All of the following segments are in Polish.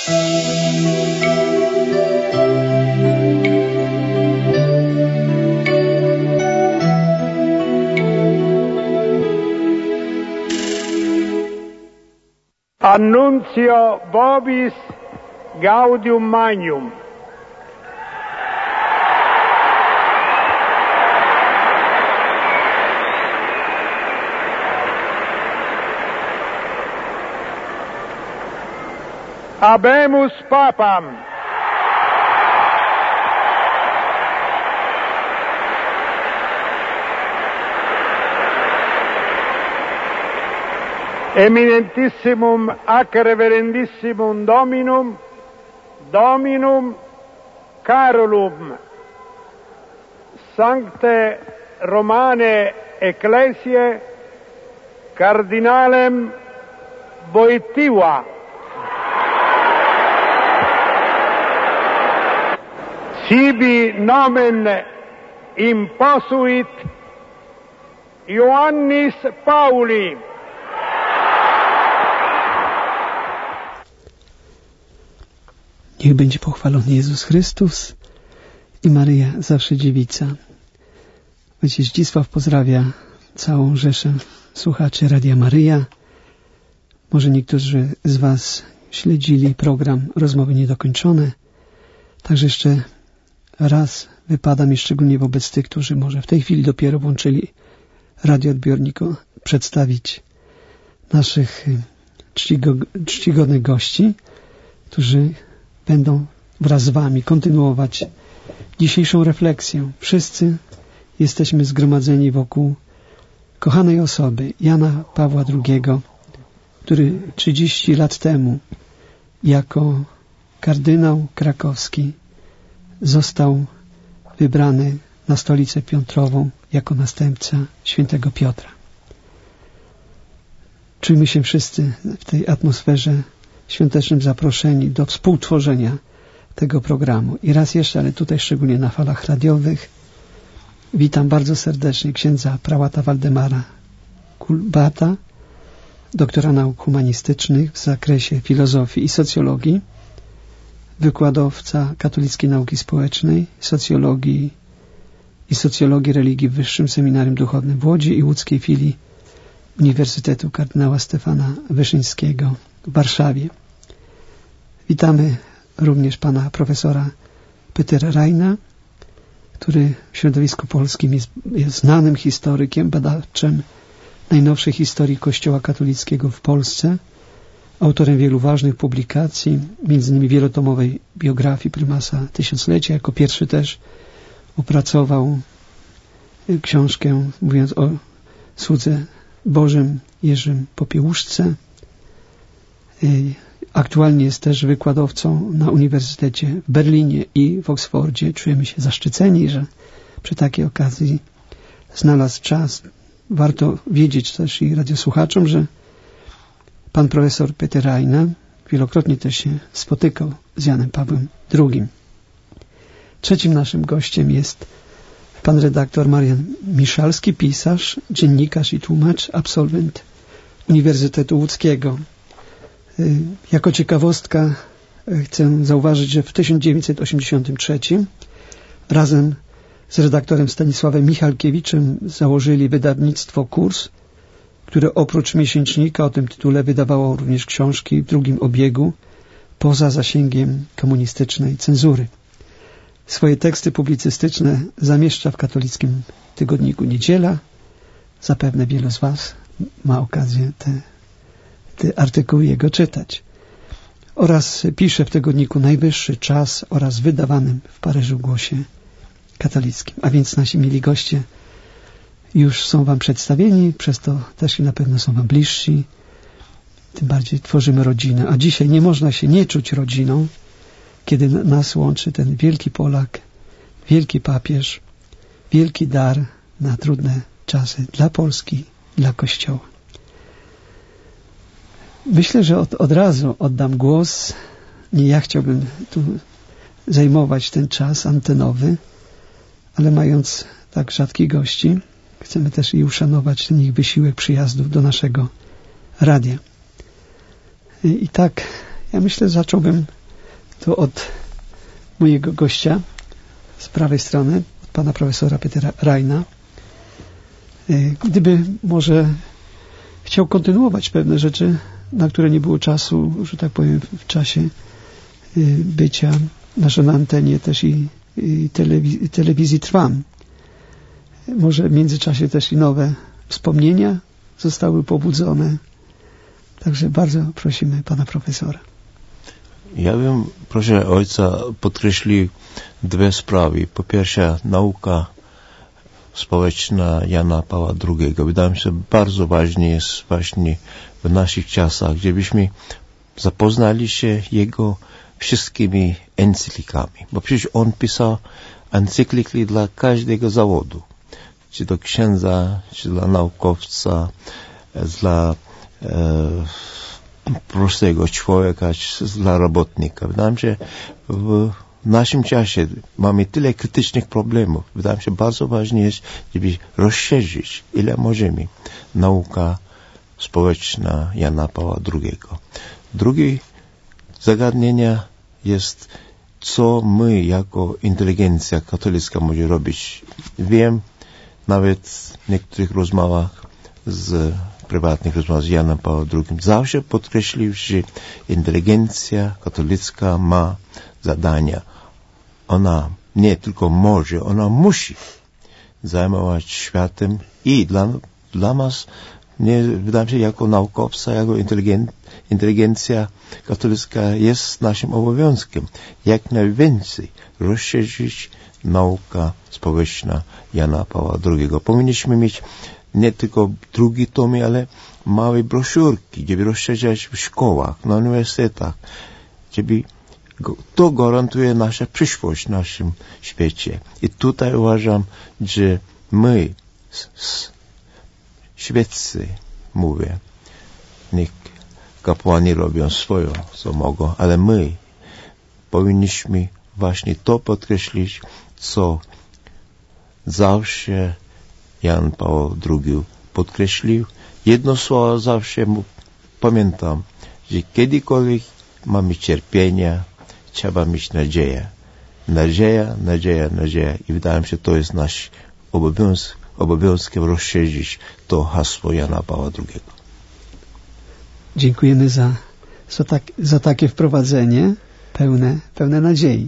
Annuncio vobis gaudium magnum. Habemus papam. Eminentissimum ac reverendissimum Dominum Carolum, Sancte Romane Ecclesiae, Cardinalem Wojtyła, sibi nomen imposuit Ioannis Pauli. Niech będzie pochwalony Jezus Chrystus i Maryja zawsze dziewica. Ojciec Zdzisław pozdrawia całą rzeszę słuchaczy Radia Maryja. Może niektórzy z Was śledzili program Rozmowy Niedokończone. Także jeszcze raz wypada mi szczególnie wobec tych, którzy może w tej chwili dopiero włączyli radioodbiornik, przedstawić naszych czcigodnych gości, którzy będą wraz z Wami kontynuować dzisiejszą refleksję. Wszyscy jesteśmy zgromadzeni wokół kochanej osoby Jana Pawła II, który 30 lat temu jako kardynał krakowski został wybrany na Stolicę Piątrową jako następca świętego Piotra. Czujmy się wszyscy w tej atmosferze świątecznym zaproszeni do współtworzenia tego programu. I raz jeszcze, ale tutaj szczególnie na falach radiowych, witam bardzo serdecznie księdza prałata Waldemara Kulbata, doktora nauk humanistycznych w zakresie filozofii i socjologii, wykładowca katolickiej nauki społecznej, socjologii i socjologii religii w Wyższym Seminarium Duchownym w Łodzi i łódzkiej filii Uniwersytetu kardynała Stefana Wyszyńskiego w Warszawie. Witamy również pana profesora Petera Reina, który w środowisku polskim jest znanym historykiem, badaczem najnowszej historii Kościoła katolickiego w Polsce, autorem wielu ważnych publikacji, m.in. wielotomowej biografii prymasa tysiąclecia. Jako pierwszy też opracował książkę mówiąc o słudze Bożym Jerzym Popiełuszce. Aktualnie jest też wykładowcą na Uniwersytecie w Berlinie i w Oksfordzie. Czujemy się zaszczyceni, że przy takiej okazji znalazł czas. Warto wiedzieć też i radiosłuchaczom, że pan profesor Peter Reina wielokrotnie też się spotykał z Janem Pawłem II. Trzecim naszym gościem jest pan redaktor Marian Miszalski, pisarz, dziennikarz i tłumacz, absolwent Uniwersytetu Łódzkiego. Jako ciekawostka chcę zauważyć, że w 1983 razem z redaktorem Stanisławem Michalkiewiczem założyli wydawnictwo Kurs, które oprócz miesięcznika o tym tytule wydawało również książki w drugim obiegu poza zasięgiem komunistycznej cenzury. Swoje teksty publicystyczne zamieszcza w katolickim tygodniku Niedziela. Zapewne wielu z Was ma okazję te artykuły jego czytać. Oraz pisze w tygodniku Najwyższy Czas oraz wydawanym w Paryżu Głosie Katolickim. A więc nasi mili goście już są Wam przedstawieni, przez to też i na pewno są Wam bliżsi. Tym bardziej tworzymy rodzinę. A dzisiaj nie można się nie czuć rodziną, kiedy nas łączy ten wielki Polak, wielki papież, wielki dar na trudne czasy dla Polski, dla Kościoła. Myślę, że od razu oddam głos. Nie ja chciałbym tu zajmować ten czas antenowy, ale mając tak rzadkich gości, chcemy też i uszanować ten ich wysiłek przyjazdów do naszego radia. I tak, Ja myślę, że zacząłbym to od mojego gościa z prawej strony, od pana profesora Petera Rajna. Gdyby może chciał kontynuować pewne rzeczy, na które nie było czasu, że tak powiem, w czasie bycia na antenie też i telewizji Trwam. Może w międzyczasie też i nowe wspomnienia zostały pobudzone. Także bardzo prosimy pana profesora. Ja bym, proszę ojca, podkreślił dwie sprawy. Po pierwsze, nauka społeczna Jana Pawła II. Wydaje mi się, bardzo ważne jest właśnie w naszych czasach, gdziebyśmy zapoznali się jego wszystkimi encyklikami. Bo przecież on pisał encykliki dla każdego zawodu. Czy do księdza, czy dla naukowca, dla prostego człowieka, czy dla robotnika. Wydaje mi się, w naszym czasie mamy tyle krytycznych problemów. Wydaje mi się, bardzo ważne jest, żeby rozszerzyć, ile możemy, nauka społeczna Jana Pawła II. Drugie zagadnienie jest, co my jako inteligencja katolicka możemy robić. Wiem, nawet w niektórych rozmowach prywatnych rozmowach z Janem Pawłem II zawsze podkreślił, że inteligencja katolicka ma zadania. Ona nie tylko może, ona musi zajmować światem i dla nas, wydaje mi się, jako naukowca, jako inteligencja katolicka jest naszym obowiązkiem jak najwięcej rozszerzyć nauka społeczna Jana Pawła II. Powinniśmy mieć nie tylko drugi tomy, ale małe broszurki, żeby rozszerzać w szkołach, na uniwersytetach, żeby to gwarantuje nasza przyszłość w naszym świecie. I tutaj uważam, że my, świeccy, mówię, niech kapłani robią swoje, co mogą, ale my powinniśmy właśnie to podkreślić, co zawsze Jan Paweł II podkreślił. Jedno słowo zawsze pamiętam, że kiedykolwiek mamy cierpienia, trzeba mieć nadzieję. Nadzieja, nadzieja, nadzieja. I wydaje mi się, to jest nasz obowiązkiem rozszerzyć to hasło Jana Pawła II. Dziękujemy za takie wprowadzenie pełne nadziei.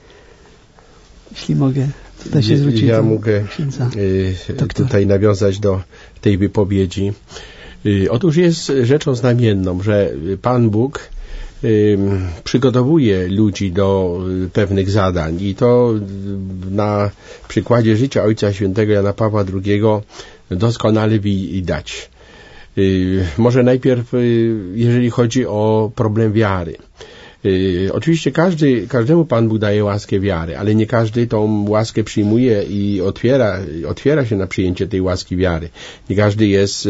Jeśli mogę tutaj się zwrócić. Ja mogę tutaj nawiązać do tej wypowiedzi. Otóż jest rzeczą znamienną, że Pan Bóg przygotowuje ludzi do pewnych zadań i to na przykładzie życia Ojca Świętego Jana Pawła II doskonale widać. Może najpierw, jeżeli chodzi o problem wiary. Oczywiście każdemu Pan Bóg daje łaskę wiary, ale nie każdy tą łaskę przyjmuje i otwiera się na przyjęcie tej łaski wiary. Nie każdy jest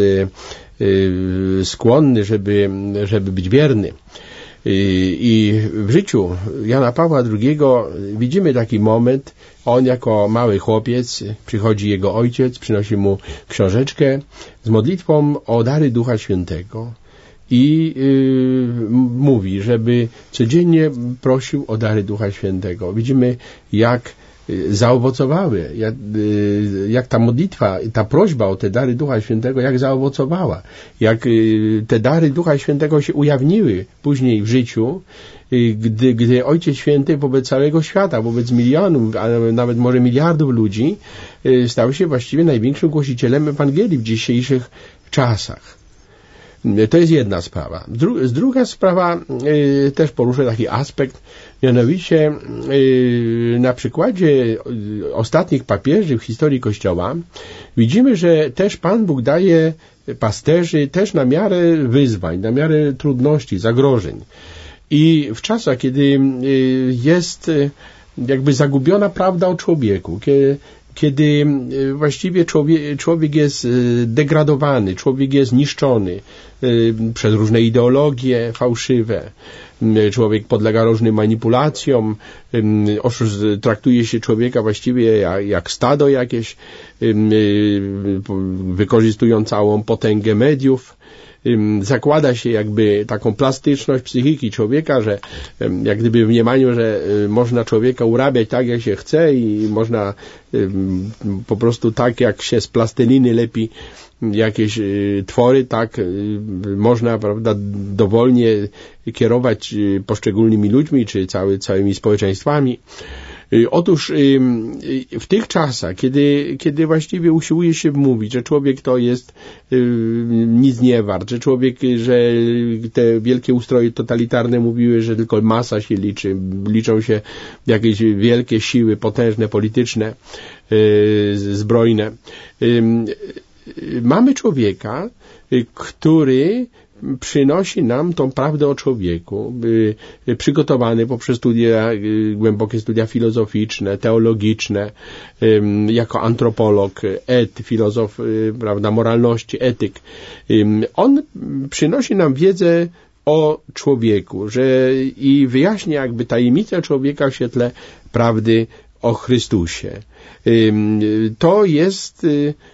skłonny, żeby być wierny. I w życiu Jana Pawła II widzimy taki moment, on jako mały chłopiec, przychodzi jego ojciec, przynosi mu książeczkę z modlitwą o dary Ducha Świętego i mówi, żeby codziennie prosił o dary Ducha Świętego. Widzimy, jak zaowocowały, jak ta modlitwa, ta prośba o te dary Ducha Świętego, jak zaowocowała, jak te dary Ducha Świętego się ujawniły później w życiu, gdy Ojciec Święty wobec całego świata, wobec milionów, a nawet może miliardów ludzi stał się właściwie największym głosicielem Ewangelii w dzisiejszych czasach. To jest jedna sprawa. Druga sprawa, też poruszę taki aspekt, mianowicie na przykładzie ostatnich papieży w historii Kościoła widzimy, że też Pan Bóg daje pasterzy też na miarę wyzwań, na miarę trudności, zagrożeń. I w czasach, kiedy jest jakby zagubiona prawda o człowieku, kiedy właściwie człowiek jest degradowany, człowiek jest niszczony przez różne ideologie fałszywe, człowiek podlega różnym manipulacjom, traktuje się człowieka właściwie jak stado jakieś, wykorzystują całą potęgę mediów. zakłada się jakby taką plastyczność psychiki człowieka, że jak gdyby w mniemaniu, że można człowieka urabiać tak, jak się chce i można po prostu tak, jak się z plasteliny lepi jakieś twory, tak można, prawda, dowolnie kierować poszczególnymi ludźmi, czy całymi społeczeństwami. Otóż w tych czasach, kiedy właściwie usiłuje się mówić, że człowiek to jest nic nie wart, że że te wielkie ustroje totalitarne mówiły, że tylko masa się liczy, liczą się jakieś wielkie siły potężne, polityczne, zbrojne. Mamy człowieka, który przynosi nam tą prawdę o człowieku, przygotowany poprzez głębokie studia filozoficzne, teologiczne, jako antropolog, filozof, prawda, moralności, etyk. On przynosi nam wiedzę o człowieku, i wyjaśnia jakby tajemnicę człowieka w świetle prawdy o Chrystusie. To jest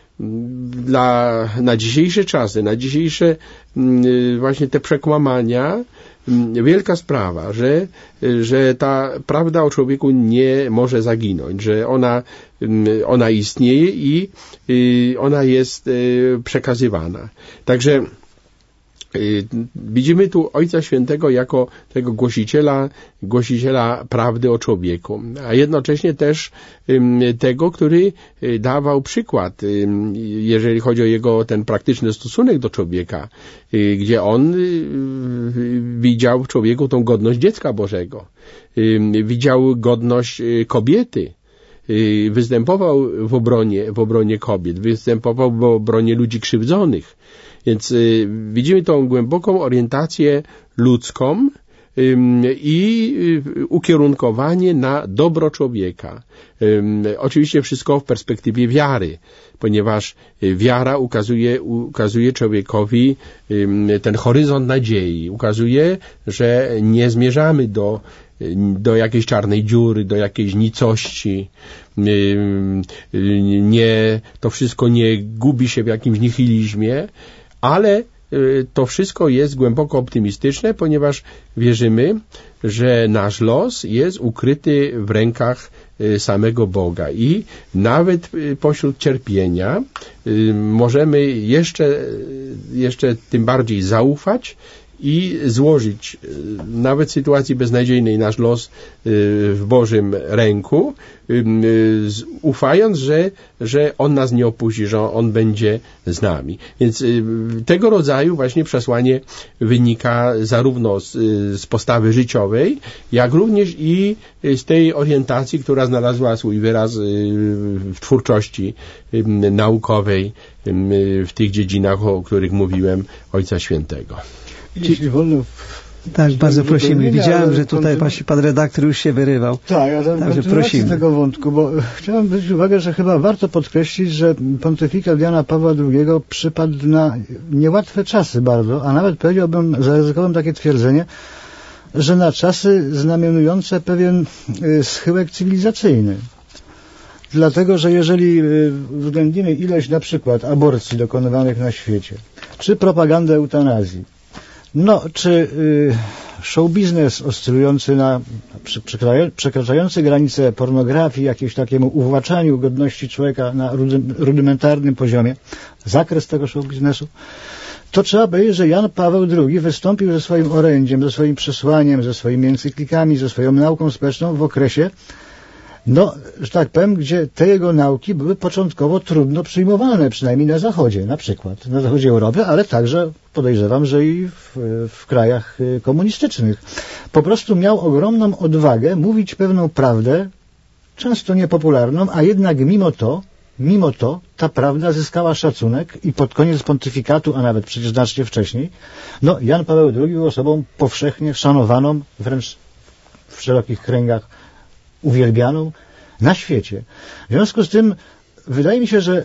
na dzisiejsze czasy, na dzisiejsze właśnie te przekłamania wielka sprawa, że ta prawda o człowieku nie może zaginąć, że ona istnieje i ona jest przekazywana. Także widzimy tu Ojca Świętego jako tego głosiciela prawdy o człowieku, a jednocześnie też tego, który dawał przykład, jeżeli chodzi o jego ten praktyczny stosunek do człowieka, gdzie on widział w człowieku tą godność dziecka Bożego, widział godność kobiety, występował w obronie kobiet, występował w obronie ludzi krzywdzonych. Więc widzimy tą głęboką orientację ludzką i ukierunkowanie na dobro człowieka. Oczywiście wszystko w perspektywie wiary, ponieważ wiara ukazuje człowiekowi ten horyzont nadziei, ukazuje, że nie zmierzamy do jakiejś czarnej dziury, do jakiejś nicości, to wszystko nie gubi się w jakimś nihilizmie, ale to wszystko jest głęboko optymistyczne, ponieważ wierzymy, że nasz los jest ukryty w rękach samego Boga i nawet pośród cierpienia możemy jeszcze tym bardziej zaufać i złożyć nawet w sytuacji beznadziejnej nasz los w Bożym ręku, ufając, że On nas nie opuści, że On będzie z nami. Więc tego rodzaju właśnie przesłanie wynika zarówno z postawy życiowej, jak również i z tej orientacji, która znalazła swój wyraz w twórczości naukowej w tych dziedzinach, o których mówiłem, Ojca Świętego. Jeśli wolno... Tak, bardzo prosimy. Widziałem, że tutaj właśnie pan redaktor już się wyrywał. Tak, a także prosimy tego wątku, bo chciałem zwrócić uwagę, że chyba warto podkreślić, że pontyfikat Jana Pawła II przypadł na niełatwe czasy bardzo, a nawet powiedziałbym, zaryzykowałem takie twierdzenie, że na czasy znamionujące pewien schyłek cywilizacyjny. Dlatego, że jeżeli uwzględnimy ilość na przykład aborcji dokonywanych na świecie, czy propagandę eutanazji, czy show biznes oscylujący przekraczający granice pornografii, jakiemuś takiemu uwłaczaniu godności człowieka na rudymentarnym poziomie, zakres tego show biznesu, to trzeba powiedzieć, że Jan Paweł II wystąpił ze swoim orędziem, ze swoim przesłaniem, ze swoimi encyklikami, ze swoją nauką społeczną w okresie, że tak powiem, gdzie te jego nauki były początkowo trudno przyjmowane, przynajmniej na Zachodzie, na przykład, na zachodzie Europy, ale także podejrzewam, że i w krajach komunistycznych. Po prostu miał ogromną odwagę mówić pewną prawdę, często niepopularną, a jednak mimo to ta prawda zyskała szacunek i pod koniec pontyfikatu, a nawet przecież znacznie wcześniej, Jan Paweł II był osobą powszechnie szanowaną, wręcz w szerokich kręgach uwielbianą na świecie. W związku z tym wydaje mi się, że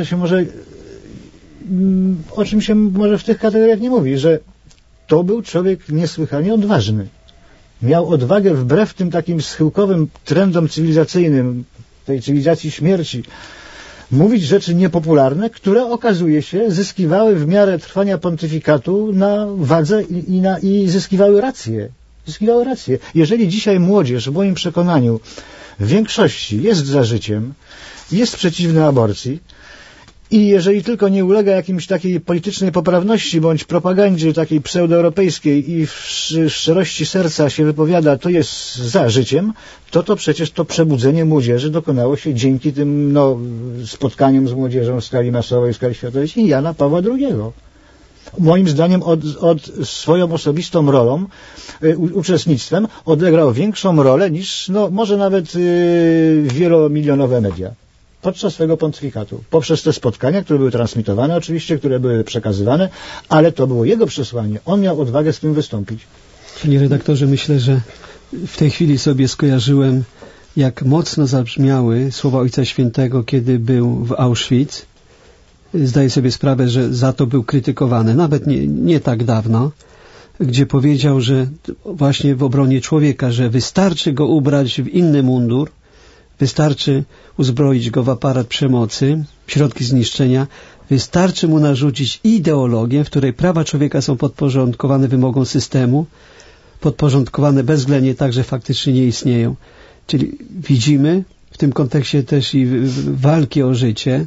o czym się może w tych kategoriach nie mówi, że to był człowiek niesłychanie odważny. Miał odwagę wbrew tym takim schyłkowym trendom cywilizacyjnym, tej cywilizacji śmierci, mówić rzeczy niepopularne, które okazuje się zyskiwały w miarę trwania pontyfikatu na wadze i zyskiwały rację. Zyskiwały rację. Jeżeli dzisiaj młodzież, w moim przekonaniu, w większości jest za życiem, jest przeciwna aborcji i jeżeli tylko nie ulega jakimś takiej politycznej poprawności bądź propagandzie takiej pseudoeuropejskiej i w szczerości serca się wypowiada, to jest za życiem, to przecież to przebudzenie młodzieży dokonało się dzięki tym spotkaniom z młodzieżą w skali masowej, w skali światowej i Jana Pawła II. Moim zdaniem od swoją osobistą rolą, uczestnictwem odegrał większą rolę niż może nawet wielomilionowe media podczas swego pontyfikatu. Poprzez te spotkania, które były transmitowane oczywiście, które były przekazywane, ale to było jego przesłanie. On miał odwagę z tym wystąpić. Panie redaktorze, myślę, że w tej chwili sobie skojarzyłem, jak mocno zabrzmiały słowa Ojca Świętego, kiedy był w Auschwitz. Zdaję sobie sprawę, że za to był krytykowany, nawet nie tak dawno, gdzie powiedział, że właśnie w obronie człowieka, że wystarczy go ubrać w inny mundur, wystarczy uzbroić go w aparat przemocy, w środki zniszczenia, wystarczy mu narzucić ideologię, w której prawa człowieka są podporządkowane wymogom systemu, podporządkowane bezwzględnie tak, że faktycznie nie istnieją. Czyli widzimy w tym kontekście też i walki o życie,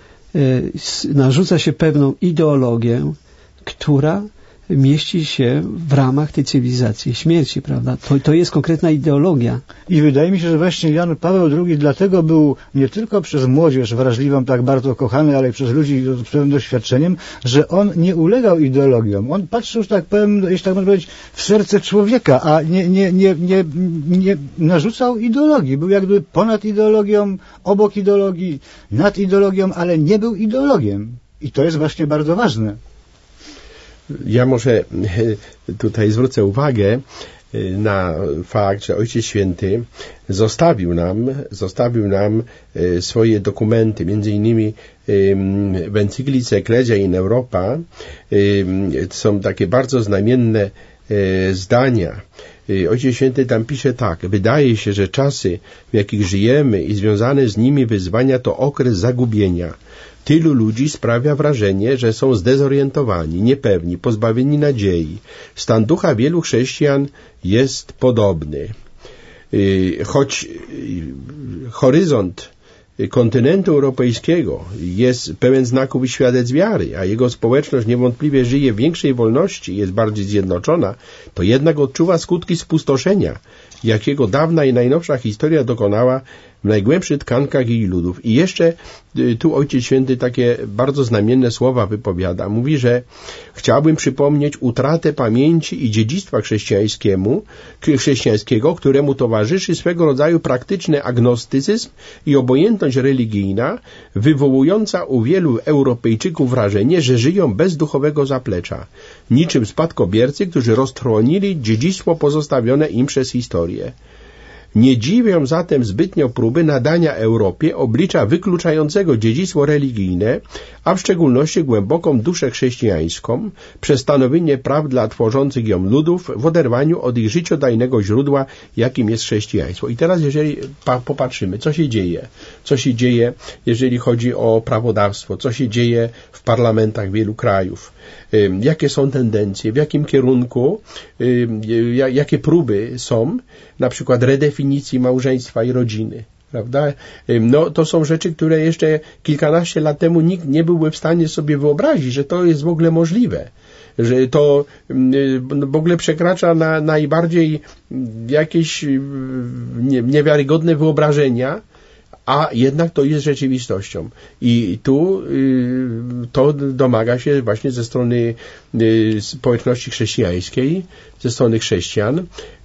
narzuca się pewną ideologię, która mieści się w ramach tej cywilizacji śmierci, prawda? To jest konkretna ideologia. I wydaje mi się, że właśnie Jan Paweł II dlatego był nie tylko przez młodzież wrażliwą tak bardzo kochany, ale i przez ludzi z pewnym doświadczeniem, że on nie ulegał ideologiom. On patrzył, że tak powiem, jeśli tak można powiedzieć, w serce człowieka, a nie narzucał ideologii. Był jakby ponad ideologią, obok ideologii, nad ideologią, ale nie był ideologiem. I to jest właśnie bardzo ważne. Ja może tutaj zwrócę uwagę na fakt, że Ojciec Święty zostawił nam swoje dokumenty, między innymi w encyklice Ecclesia in Europa są takie bardzo znamienne zdania. Ojciec Święty tam pisze tak: wydaje się, że czasy, w jakich żyjemy i związane z nimi wyzwania to okres zagubienia. Tylu ludzi sprawia wrażenie, że są zdezorientowani, niepewni, pozbawieni nadziei. Stan ducha wielu chrześcijan jest podobny. Choć horyzont kontynentu europejskiego jest pełen znaków i świadectw wiary, a jego społeczność niewątpliwie żyje w większej wolności, jest bardziej zjednoczona, to jednak odczuwa skutki spustoszenia, jakiego dawna i najnowsza historia dokonała w najgłębszych tkankach jej ludów. I jeszcze tu Ojciec Święty takie bardzo znamienne słowa wypowiada. Mówi, że chciałbym przypomnieć utratę pamięci i dziedzictwa chrześcijańskiego, któremu towarzyszy swego rodzaju praktyczny agnostycyzm i obojętność religijna, wywołująca u wielu Europejczyków wrażenie, że żyją bez duchowego zaplecza, niczym spadkobiercy, którzy roztrwonili dziedzictwo pozostawione im przez historię. Nie dziwią zatem zbytnio próby nadania Europie oblicza wykluczającego dziedzictwo religijne, a w szczególności głęboką duszę chrześcijańską, przez stanowienie praw dla tworzących ją ludów w oderwaniu od ich życiodajnego źródła, jakim jest chrześcijaństwo. I teraz jeżeli popatrzymy, co się dzieje, jeżeli chodzi o prawodawstwo, co się dzieje w parlamentach wielu krajów, jakie są tendencje, w jakim kierunku, jakie próby są, na przykład redefinicji małżeństwa i rodziny, prawda? No, to są rzeczy, które jeszcze kilkanaście lat temu nikt nie byłby w stanie sobie wyobrazić, że to jest w ogóle możliwe, że to w ogóle przekracza na najbardziej jakieś niewiarygodne wyobrażenia, a jednak to jest rzeczywistością. I tu to domaga się właśnie ze strony społeczności chrześcijańskiej, ze strony chrześcijan,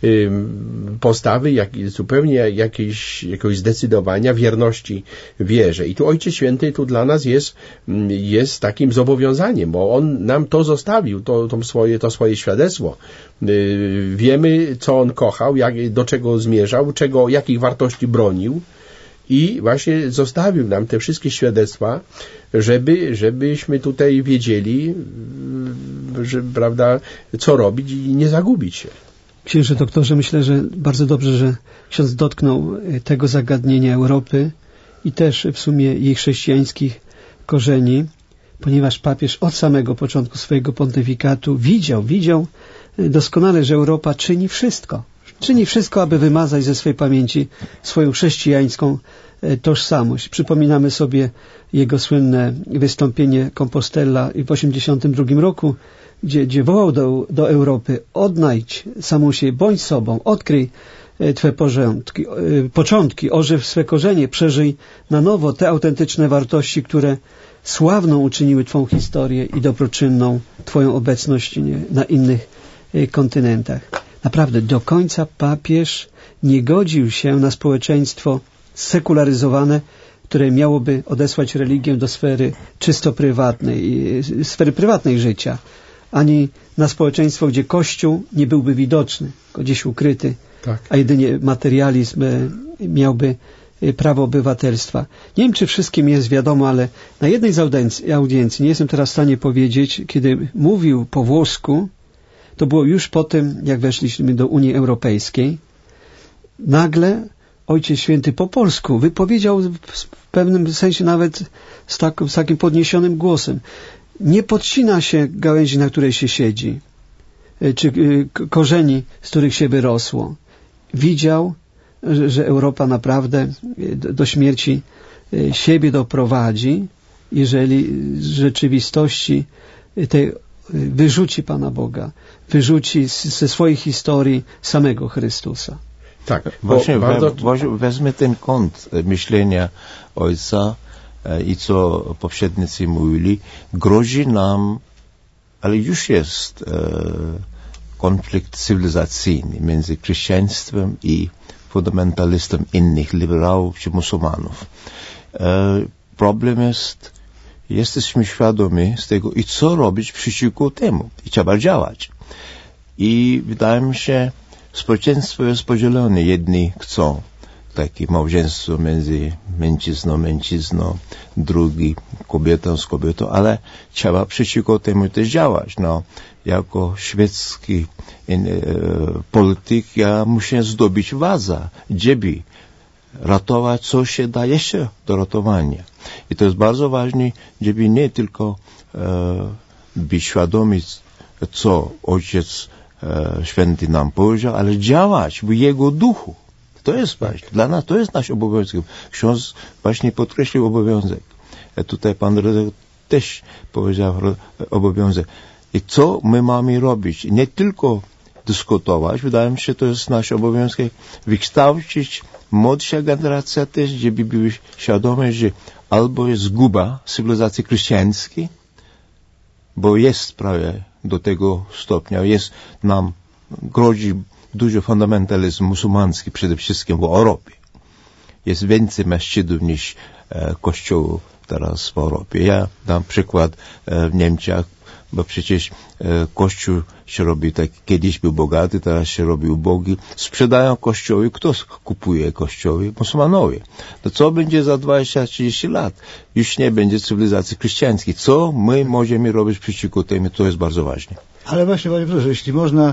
postawy zupełnie jakiegoś zdecydowania, wierności wierze. I tu Ojciec Święty dla nas jest takim zobowiązaniem, bo On nam to zostawił, to swoje świadectwo. Wiemy, co On kochał, do czego zmierzał, jakich wartości bronił. I właśnie zostawił nam te wszystkie świadectwa, żebyśmy tutaj wiedzieli, prawda, co robić i nie zagubić się. Księże doktorze, myślę, że bardzo dobrze, że ksiądz dotknął tego zagadnienia Europy i też w sumie jej chrześcijańskich korzeni, ponieważ papież od samego początku swojego pontyfikatu widział doskonale, że Europa czyni wszystko, aby wymazać ze swojej pamięci swoją chrześcijańską tożsamość. Przypominamy sobie jego słynne wystąpienie Compostela w 1982 roku, gdzie wołał do Europy: odnajdź samą siebie, bądź sobą, odkryj Twe początki, ożyw swe korzenie, przeżyj na nowo te autentyczne wartości, które sławną uczyniły Twą historię i dobroczynną Twoją obecność na innych kontynentach. Naprawdę, do końca papież nie godził się na społeczeństwo sekularyzowane, które miałoby odesłać religię do sfery czysto prywatnej, sfery prywatnej życia, ani na społeczeństwo, gdzie Kościół nie byłby widoczny, tylko gdzieś ukryty, tak, a jedynie materializm miałby prawo obywatelstwa. Nie wiem, czy wszystkim jest wiadomo, ale na jednej z audiencji, nie jestem teraz w stanie powiedzieć, kiedy mówił po włosku, to było już po tym, jak weszliśmy do Unii Europejskiej, nagle Ojciec Święty po polsku wypowiedział w pewnym sensie nawet z takim podniesionym głosem: nie podcina się gałęzi, na której się siedzi, czy korzeni, z których się wyrosło. Widział, że Europa naprawdę do śmierci siebie doprowadzi, jeżeli z rzeczywistości tej wyrzuci Pana Boga, wyrzuci ze swojej historii samego Chrystusa. Tak, właśnie wezmę ten kąt myślenia Ojca i co poprzednicy mówili, grozi nam, ale już jest konflikt cywilizacyjny między chrześcijaństwem i fundamentalistą innych liberałów czy muzułmanów. Problem jest, jesteśmy świadomi z tego i co robić przeciwko temu. I trzeba działać. I wydaje mi się, społeczeństwo jest podzielone. Jedni chcą takie małżeństwo między mężczyzną, drugi kobietą z kobietą, ale trzeba przeciwko temu też działać. No, jako szwedzki polityk ja muszę zdobyć władzę, żeby ratować, co się da jeszcze do ratowania. I to jest bardzo ważne, żeby nie tylko być świadomi, co Ojciec Święty nam powiedział, ale działać w Jego duchu. To jest ważne. Dla nas to jest nasz obowiązek. Ksiądz właśnie podkreślił obowiązek. Tutaj pan redaktor też powiedział obowiązek. I co my mamy robić? Nie tylko dyskutować. Wydaje mi się, że to jest nasz obowiązek wykształcić młodsza generacja też, żeby były świadome, że albo jest zguba cywilizacji chrześcijańskiej, bo jest prawie do tego stopnia, nam grozi dużo fundamentalizm muzułmański przede wszystkim w Europie. Jest więcej masjidów niż kościołów teraz w Europie. Ja dam przykład w Niemczech, bo przecież kościół się robi tak, kiedyś był bogaty, teraz się robi ubogi. Sprzedają kościoły. Kto kupuje kościoły? Muzułmanowie. To co będzie za 20-30 lat? Już nie będzie cywilizacji chrześcijańskiej. Co my możemy robić przeciwko temu? To jest bardzo ważne. Ale właśnie, panie profesorze, jeśli można,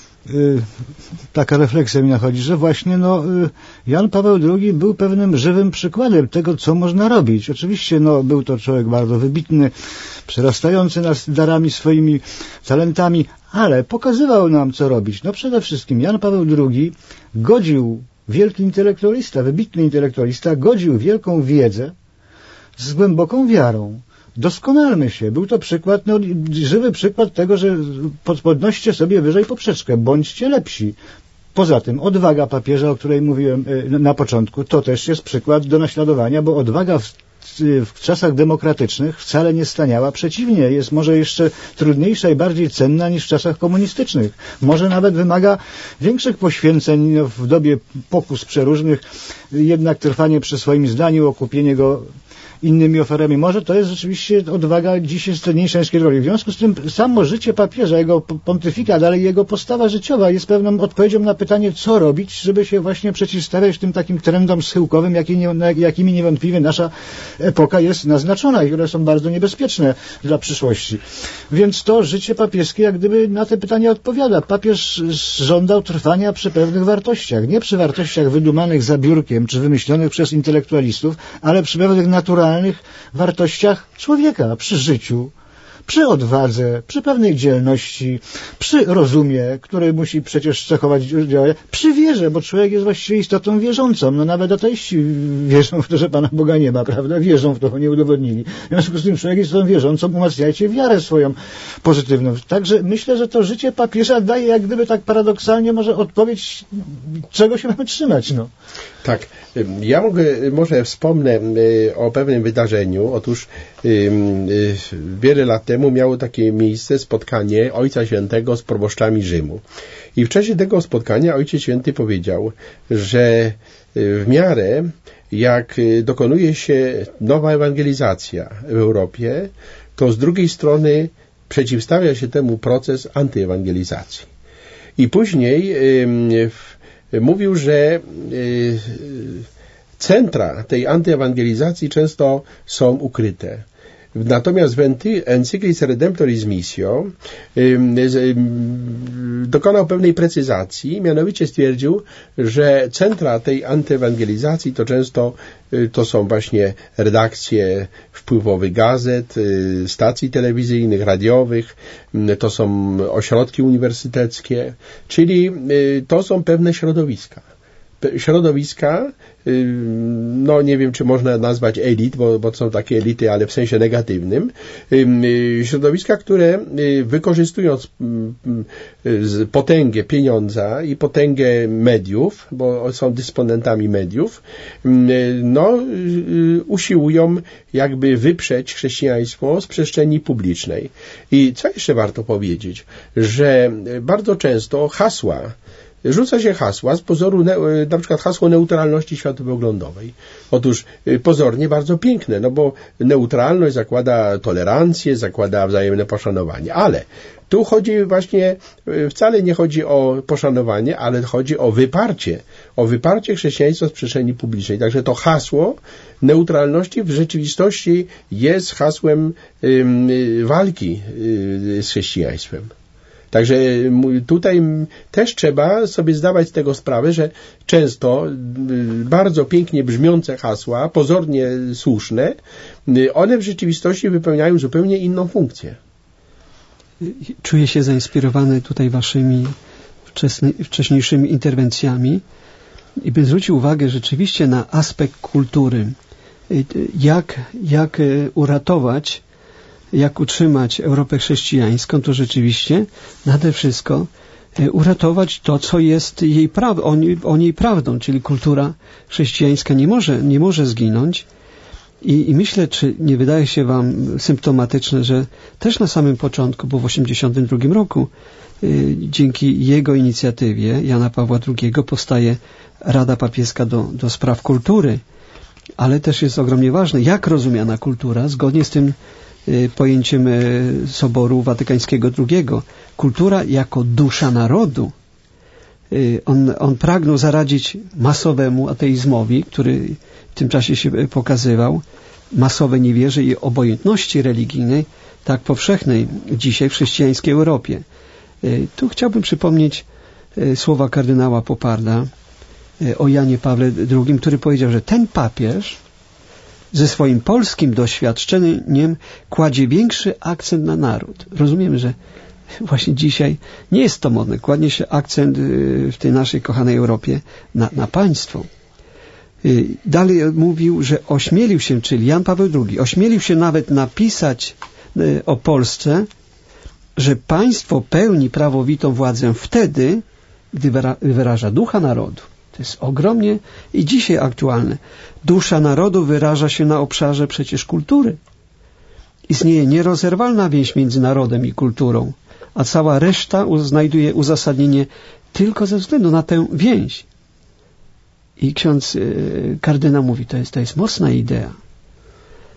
taka refleksja mi nachodzi, że właśnie Jan Paweł II był pewnym żywym przykładem tego, co można robić. Oczywiście był to człowiek bardzo wybitny, przerastający nas darami, swoimi talentami, ale pokazywał nam, co robić. Przede wszystkim Jan Paweł II godził, wielki intelektualista, wybitny intelektualista, godził wielką wiedzę z głęboką wiarą. Doskonalmy się. Był to przykład, żywy przykład tego, że podnoście sobie wyżej poprzeczkę, bądźcie lepsi. Poza tym odwaga papieża, o której mówiłem na początku, to też jest przykład do naśladowania, bo odwaga w czasach demokratycznych wcale nie staniała. Przeciwnie, jest może jeszcze trudniejsza i bardziej cenna niż w czasach komunistycznych. Może nawet wymaga większych poświęceń w dobie pokus przeróżnych, jednak trwanie przy swoim zdaniu, okupienie go innymi ofiarami. Może to jest rzeczywiście odwaga dzisiaj scenie czeskiej roli. W związku z tym samo życie papieża, jego pontyfikat, ale jego postawa życiowa jest pewną odpowiedzią na pytanie, co robić, żeby się właśnie przeciwstawiać tym takim trendom schyłkowym, jakimi niewątpliwie nasza epoka jest naznaczona i które są bardzo niebezpieczne dla przyszłości. Więc to życie papieskie jak gdyby na te pytania odpowiada. Papież żądał trwania przy pewnych wartościach, nie przy wartościach wydumanych za biurkiem, czy wymyślonych przez intelektualistów, ale przy pewnych naturalnych wartościach człowieka, przy życiu, przy odwadze, przy pewnej dzielności, przy rozumie, który musi przecież cechować działania, przy wierze, bo człowiek jest właściwie istotą wierzącą. No nawet ateiści wierzą w to, że Pana Boga nie ma, prawda? Wierzą w to, bo nie udowodnili. W związku z tym człowiek jest istotą wierzącą, umacniajcie wiarę swoją pozytywną. Także myślę, że to życie papieża daje jak gdyby tak paradoksalnie może odpowiedź, czego się mamy trzymać, no. Tak. Ja może wspomnę o pewnym wydarzeniu. Otóż wiele lat temu miało takie miejsce spotkanie Ojca Świętego z proboszczami Rzymu. I w czasie tego spotkania Ojciec Święty powiedział, że w miarę jak dokonuje się nowa ewangelizacja w Europie, to z drugiej strony przeciwstawia się temu proces antyewangelizacji. I później mówił, że centra tej antyewangelizacji często są ukryte. Natomiast w encyklice Redemptoris Missio dokonał pewnej precyzacji, mianowicie stwierdził, że centra tej antyewangelizacji to często to są właśnie redakcje wpływowych gazet, stacji telewizyjnych, radiowych, to są ośrodki uniwersyteckie, czyli to są pewne środowiska. No nie wiem, czy można nazwać elit, bo to są takie elity, ale w sensie negatywnym. Środowiska, które wykorzystując potęgę pieniądza i potęgę mediów, bo są dysponentami mediów, no usiłują jakby wyprzeć chrześcijaństwo z przestrzeni publicznej. I co jeszcze warto powiedzieć, że bardzo często rzuca się hasła z pozoru, na przykład hasło neutralności światopoglądowej. Otóż pozornie bardzo piękne, no bo neutralność zakłada tolerancję, zakłada wzajemne poszanowanie, ale tu chodzi właśnie, wcale nie chodzi o poszanowanie, ale chodzi o wyparcie chrześcijaństwa z przestrzeni publicznej. Także to hasło neutralności w rzeczywistości jest hasłem walki z chrześcijaństwem. Także tutaj też trzeba sobie zdawać z tego sprawę, że często bardzo pięknie brzmiące hasła, pozornie słuszne, one w rzeczywistości wypełniają zupełnie inną funkcję. Czuję się zainspirowany tutaj waszymi wcześniejszymi interwencjami i bym zwrócił uwagę rzeczywiście na aspekt kultury. Jak uratować, jak utrzymać Europę chrześcijańską, to rzeczywiście nade wszystko uratować to, co jest jej o niej prawdą, czyli kultura chrześcijańska nie może zginąć. I myślę, czy nie wydaje się wam symptomatyczne, że też na samym początku, bo w 1982 roku, dzięki jego inicjatywie Jana Pawła II powstaje Rada Papieska do spraw kultury, ale też jest ogromnie ważne, jak rozumiana kultura, zgodnie z tym pojęciem Soboru Watykańskiego II. Kultura jako dusza narodu. On pragnął zaradzić masowemu ateizmowi, który w tym czasie się pokazywał, masowe niewierze i obojętności religijnej, tak powszechnej dzisiaj w chrześcijańskiej Europie. Tu chciałbym przypomnieć słowa kardynała Poparda o Janie Pawle II, który powiedział, że ten papież ze swoim polskim doświadczeniem kładzie większy akcent na naród. Rozumiemy, że właśnie dzisiaj nie jest to modne. Kładnie się akcent w tej naszej kochanej Europie na państwo. Dalej mówił, że ośmielił się, czyli Jan Paweł II, ośmielił się nawet napisać o Polsce, że państwo pełni prawowitą władzę wtedy, gdy wyraża ducha narodu. To jest ogromnie i dzisiaj aktualne. Dusza narodu wyraża się na obszarze przecież kultury. Istnieje nierozerwalna więź między narodem i kulturą, a cała reszta znajduje uzasadnienie tylko ze względu na tę więź. I ksiądz kardynał mówi, to jest mocna idea.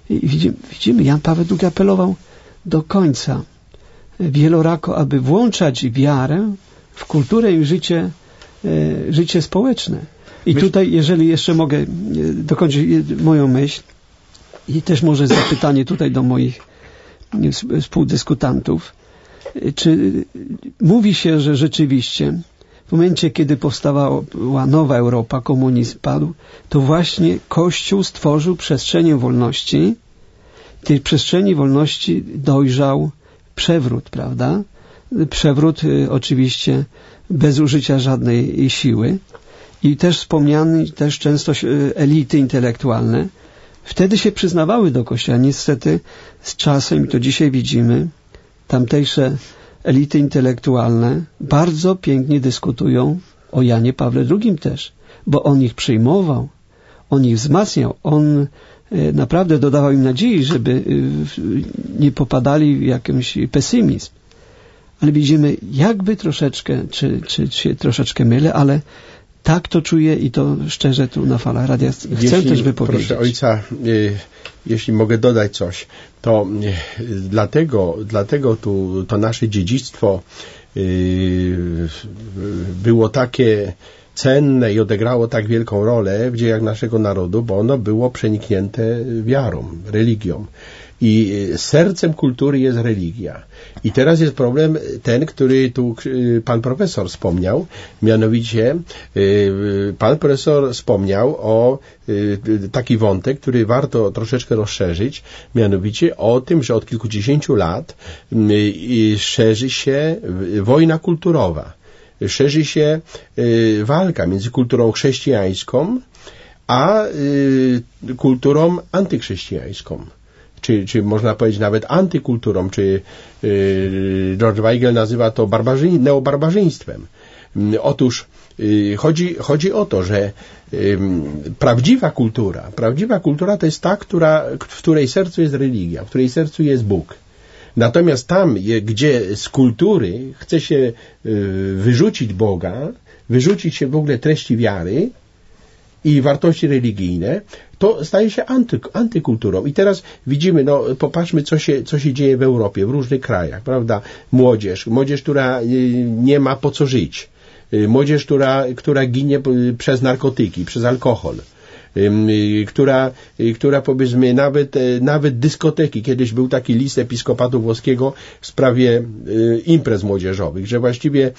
I widzimy, Jan Paweł II apelował do końca wielorako, aby włączać wiarę w kulturę i życie społeczne. I tutaj, jeżeli jeszcze mogę dokończyć moją myśl, i też może zapytanie tutaj do moich współdyskutantów, czy mówi się, że rzeczywiście w momencie, kiedy powstawała nowa Europa, komunizm padł, to właśnie Kościół stworzył przestrzenię wolności. W tej przestrzeni wolności dojrzał przewrót, prawda? Przewrót oczywiście bez użycia żadnej siły. I też wspomniany, też często elity intelektualne wtedy się przyznawały do Kościoła. Niestety z czasem, i to dzisiaj widzimy, tamtejsze elity intelektualne bardzo pięknie dyskutują o Janie Pawle II też, bo on ich przyjmował, on ich wzmacniał, on naprawdę dodawał im nadziei, żeby nie popadali w jakiś pesymizm. Ale widzimy, jakby troszeczkę, czy się troszeczkę mylę, ale tak to czuję i to szczerze tu na falach radia chcę też wypowiedzieć. Proszę ojca, jeśli mogę dodać coś, to dlatego to nasze dziedzictwo było takie cenne i odegrało tak wielką rolę w dziejach naszego narodu, bo ono było przeniknięte wiarą, religią. I sercem kultury jest religia. I teraz jest problem ten, który tu pan profesor wspomniał, mianowicie pan profesor wspomniał o taki wątek, który warto troszeczkę rozszerzyć, mianowicie o tym, że od kilkudziesięciu lat szerzy się wojna kulturowa. Szerzy się walka między kulturą chrześcijańską a kulturą antychrześcijańską. Czy można powiedzieć nawet antykulturą, czy George Weigel nazywa to neobarbarzyństwem. Otóż chodzi o to, że prawdziwa kultura to jest ta, w której sercu jest religia, w której sercu jest Bóg. Natomiast tam, gdzie z kultury chce się wyrzucić Boga, wyrzucić się w ogóle treści wiary i wartości religijne, to staje się antykulturą. I teraz widzimy, popatrzmy, co się dzieje w Europie, w różnych krajach, prawda? Młodzież, która nie ma po co żyć. Młodzież, która ginie przez narkotyki, przez alkohol. Która powiedzmy nawet dyskoteki. Kiedyś był taki list Episkopatu Włoskiego w sprawie imprez młodzieżowych, że właściwie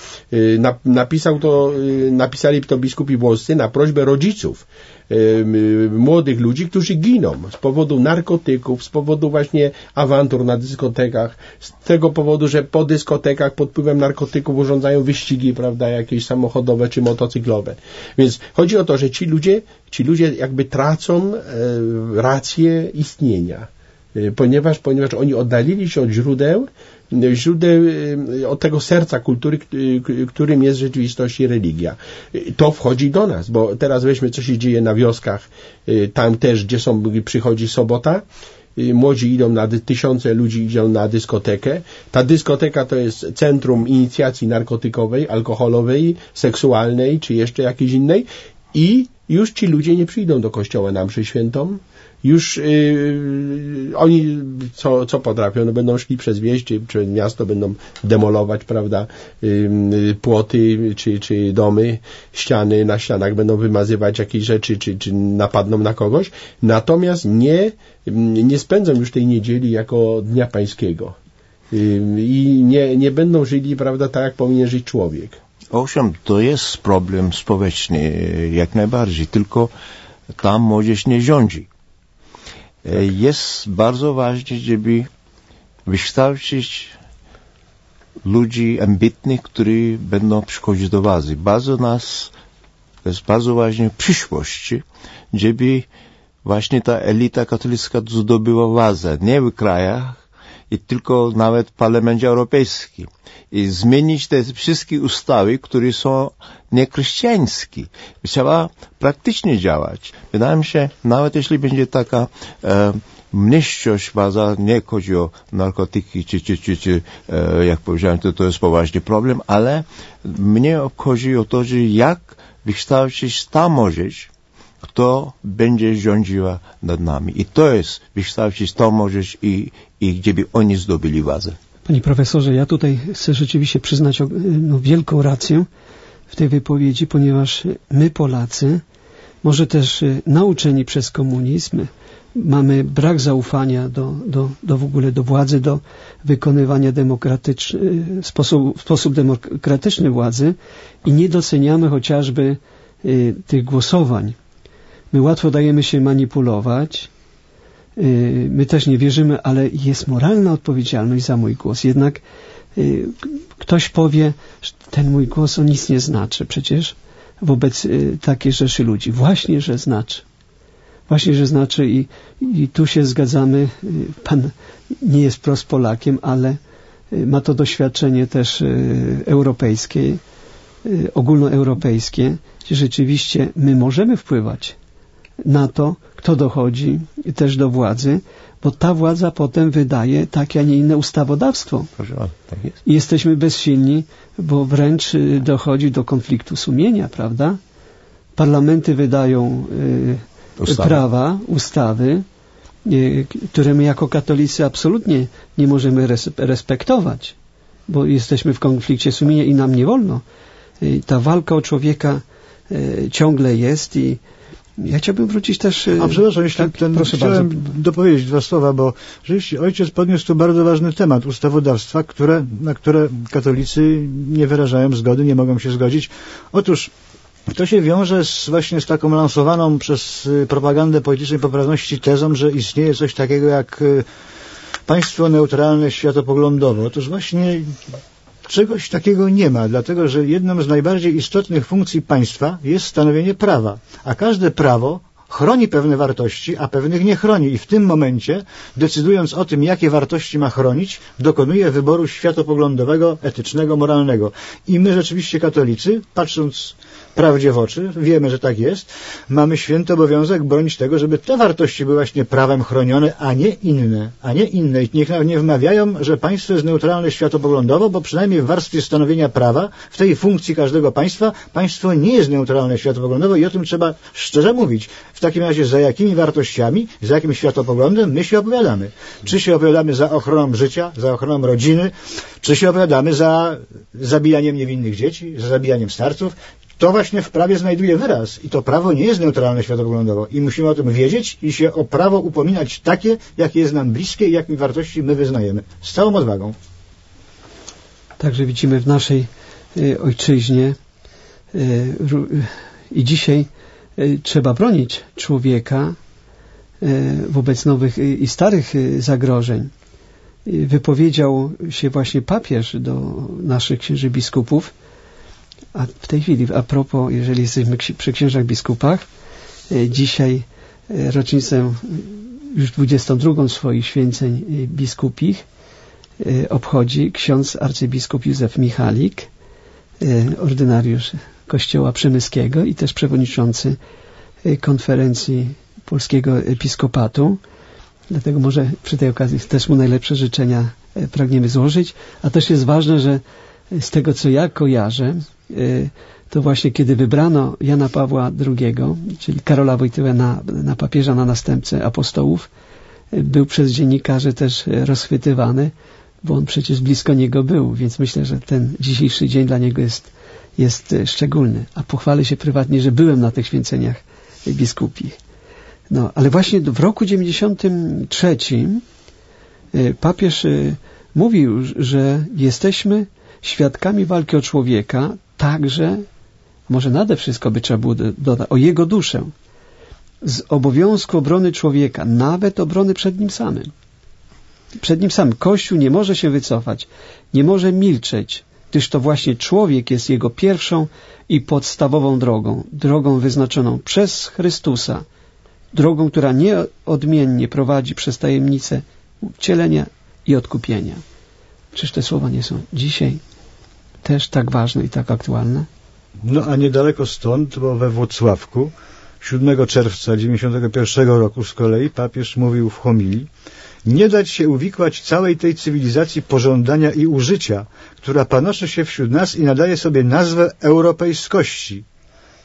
napisali to biskupi włoscy na prośbę rodziców młodych ludzi, którzy giną z powodu narkotyków, z powodu właśnie awantur na dyskotekach, z tego powodu, że po dyskotekach pod wpływem narkotyków urządzają wyścigi, prawda, jakieś samochodowe czy motocyklowe. Więc chodzi o to, że ci ludzie jakby tracą rację istnienia, ponieważ oni oddalili się od źródeł, od tego serca kultury, którym jest w rzeczywistości religia. To wchodzi do nas, bo teraz weźmy, co się dzieje na wioskach, tam też, gdzie przychodzi sobota, młodzi idą tysiące ludzi idą na dyskotekę. Ta dyskoteka to jest centrum inicjacji narkotykowej, alkoholowej, seksualnej, czy jeszcze jakiejś innej i już ci ludzie nie przyjdą do kościoła na mszę świętą. Już oni co potrafią, będą szli przez wieś, czy przez miasto, będą demolować, prawda, płoty, czy domy, ściany, na ścianach będą wymazywać jakieś rzeczy, czy napadną na kogoś, natomiast nie spędzą już tej niedzieli jako Dnia Pańskiego i nie będą żyli, prawda, tak jak powinien żyć człowiek. Owszem, to jest problem społeczny, jak najbardziej, tylko tam młodzież nie rządzi. Jest bardzo ważne, żeby wykształcić ludzi ambitnych, którzy będą przychodzić do władzy. To jest bardzo ważne w przyszłości, żeby właśnie ta elita katolicka zdobyła władzę, nie w krajach, i tylko nawet w Parlamencie Europejskim. I zmienić te wszystkie ustawy, które są niechrześcijańskie. Trzeba praktycznie działać. Wydaje mi się, nawet jeśli będzie taka mniejszość władza, nie chodzi o narkotyki, czy jak powiedziałem, to jest poważny problem, ale mnie obchodzi o to, że jak wykształcić ta młodzież, kto będzie rządziła nad nami. I to jest wykształcić to możesz i gdzie by oni zdobyli władzę. Panie profesorze, ja tutaj chcę rzeczywiście przyznać wielką rację w tej wypowiedzi, ponieważ my Polacy, może też nauczeni przez komunizm, mamy brak zaufania w ogóle do władzy, do wykonywania w sposób demokratyczny władzy i nie doceniamy chociażby tych głosowań. My łatwo dajemy się manipulować, my też nie wierzymy, ale jest moralna odpowiedzialność za mój głos. Jednak ktoś powie, że ten mój głos on nic nie znaczy przecież wobec takiej rzeszy ludzi. Właśnie, że znaczy. Właśnie, że znaczy i tu się zgadzamy. Pan nie jest wprost Polakiem, ale ma to doświadczenie też europejskie, ogólnoeuropejskie, gdzie rzeczywiście my możemy wpływać na to, kto dochodzi też do władzy, bo ta władza potem wydaje takie, a nie inne ustawodawstwo. Tak jest. I jesteśmy bezsilni, bo wręcz dochodzi do konfliktu sumienia, prawda? Parlamenty wydają prawa, ustawy, które my jako katolicy absolutnie nie możemy respektować, bo jesteśmy w konflikcie sumienia i nam nie wolno. Ta walka o człowieka ciągle jest i ja chciałbym wrócić też... A przepraszam, jeśli chciałem dopowiedzieć 2 słowa, bo rzeczywiście ojciec podniósł tu bardzo ważny temat ustawodawstwa, na które katolicy nie wyrażają zgody, nie mogą się zgodzić. Otóż to się wiąże właśnie z taką lansowaną przez propagandę politycznej poprawności tezą, że istnieje coś takiego jak państwo neutralne światopoglądowo. Otóż właśnie czegoś takiego nie ma, dlatego że jedną z najbardziej istotnych funkcji państwa jest stanowienie prawa, a każde prawo chroni pewne wartości, a pewnych nie chroni i w tym momencie, decydując o tym, jakie wartości ma chronić, dokonuje wyboru światopoglądowego, etycznego, moralnego. I my rzeczywiście katolicy, patrząc prawdzie w oczy, wiemy, że tak jest, mamy święty obowiązek bronić tego, żeby te wartości były właśnie prawem chronione, a nie inne. I niech nam nie wmawiają, że państwo jest neutralne światopoglądowo, bo przynajmniej w warstwie stanowienia prawa, w tej funkcji każdego państwa, państwo nie jest neutralne światopoglądowo i o tym trzeba szczerze mówić. W takim razie za jakimi wartościami, za jakim światopoglądem my się opowiadamy? Czy się opowiadamy za ochroną życia, za ochroną rodziny, czy się opowiadamy za zabijaniem niewinnych dzieci, za zabijaniem starców? To właśnie w prawie znajduje wyraz i to prawo nie jest neutralne światopoglądowo i musimy o tym wiedzieć i się o prawo upominać takie, jakie jest nam bliskie i jakie wartości my wyznajemy. Z całą odwagą. Także widzimy w naszej ojczyźnie i dzisiaj trzeba bronić człowieka wobec nowych i starych zagrożeń. Wypowiedział się właśnie papież do naszych księży biskupów, a w tej chwili, a propos, jeżeli jesteśmy przy księżach biskupach, dzisiaj rocznicę już 22 swoich święceń biskupich obchodzi ksiądz arcybiskup Józef Michalik, ordynariusz Kościoła Przemyskiego i też przewodniczący konferencji Polskiego Episkopatu. Dlatego może przy tej okazji też mu najlepsze życzenia pragniemy złożyć. A też jest ważne, że z tego, co ja kojarzę, to właśnie kiedy wybrano Jana Pawła II, czyli Karola Wojtyłę na papieża, na następcę apostołów, był przez dziennikarzy też rozchwytywany, bo on przecież blisko niego był, więc myślę, że ten dzisiejszy dzień dla niego jest szczególny. A pochwalę się prywatnie, że byłem na tych święceniach biskupich. No, ale właśnie w roku 93 papież mówił, że jesteśmy świadkami walki o człowieka, także, może nade wszystko by trzeba było dodać, o jego duszę, z obowiązku obrony człowieka, nawet obrony przed nim samym. Przed nim samym. Kościół nie może się wycofać, nie może milczeć, gdyż to właśnie człowiek jest jego pierwszą i podstawową drogą wyznaczoną przez Chrystusa, drogą, która nieodmiennie prowadzi przez tajemnicę wcielenia i odkupienia. Czyż te słowa nie są dzisiaj też tak ważne i tak aktualne? No a niedaleko stąd, bo we Włocławku 7 czerwca 91 roku z kolei papież mówił w homilii: nie dać się uwikłać całej tej cywilizacji pożądania i użycia, która panoszy się wśród nas i nadaje sobie nazwę europejskości.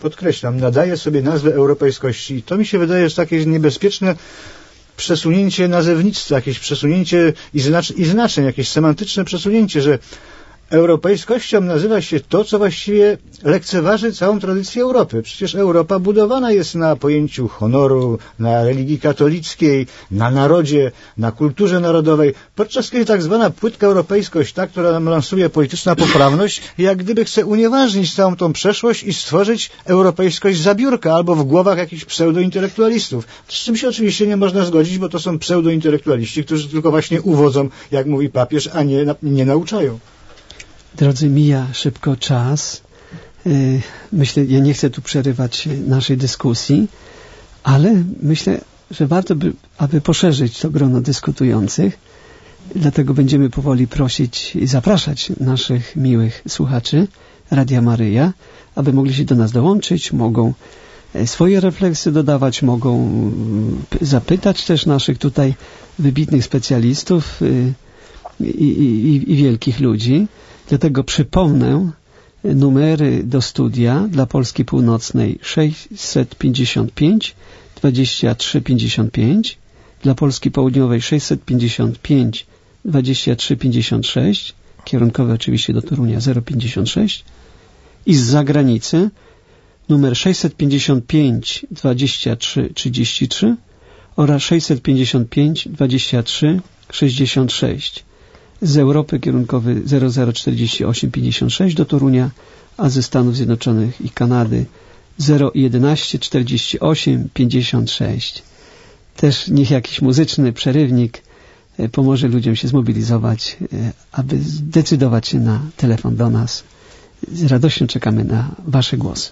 podkreślam, nadaje sobie nazwę europejskości. I to mi się wydaje, że takie niebezpieczne przesunięcie nazewnictwa, jakieś przesunięcie i znaczeń, jakieś semantyczne przesunięcie, że europejskością nazywa się to, co właściwie lekceważy całą tradycję Europy. Przecież Europa budowana jest na pojęciu honoru, na religii katolickiej, na narodzie, na kulturze narodowej, podczas kiedy tak zwana płytka europejskość, ta, która nam lansuje polityczna poprawność, jak gdyby chce unieważnić całą tą przeszłość i stworzyć europejskość za biurka albo w głowach jakichś pseudointelektualistów. Z czym się oczywiście nie można zgodzić, bo to są pseudointelektualiści, którzy tylko właśnie uwodzą, jak mówi papież, a nie nauczają. Drodzy, mija szybko czas. Myślę, ja nie chcę tu przerywać naszej dyskusji, ale myślę, że warto by, aby poszerzyć to grono dyskutujących. Dlatego będziemy powoli prosić i zapraszać naszych miłych słuchaczy Radia Maryja, aby mogli się do nas dołączyć, mogą swoje refleksje dodawać, mogą zapytać też naszych tutaj wybitnych specjalistów i wielkich ludzi. Dlatego przypomnę numery do studia dla Polski Północnej 655 23 55, dla Polski Południowej 655 23 56, kierunkowe oczywiście do Torunia 056 i z zagranicy numer 655 23 33 oraz 655 23 66. Z Europy kierunkowy 004856 do Torunia, a ze Stanów Zjednoczonych i Kanady 011 48 56. Też niech jakiś muzyczny przerywnik pomoże ludziom się zmobilizować, aby zdecydować się na telefon do nas. Z radością czekamy na Wasze głosy.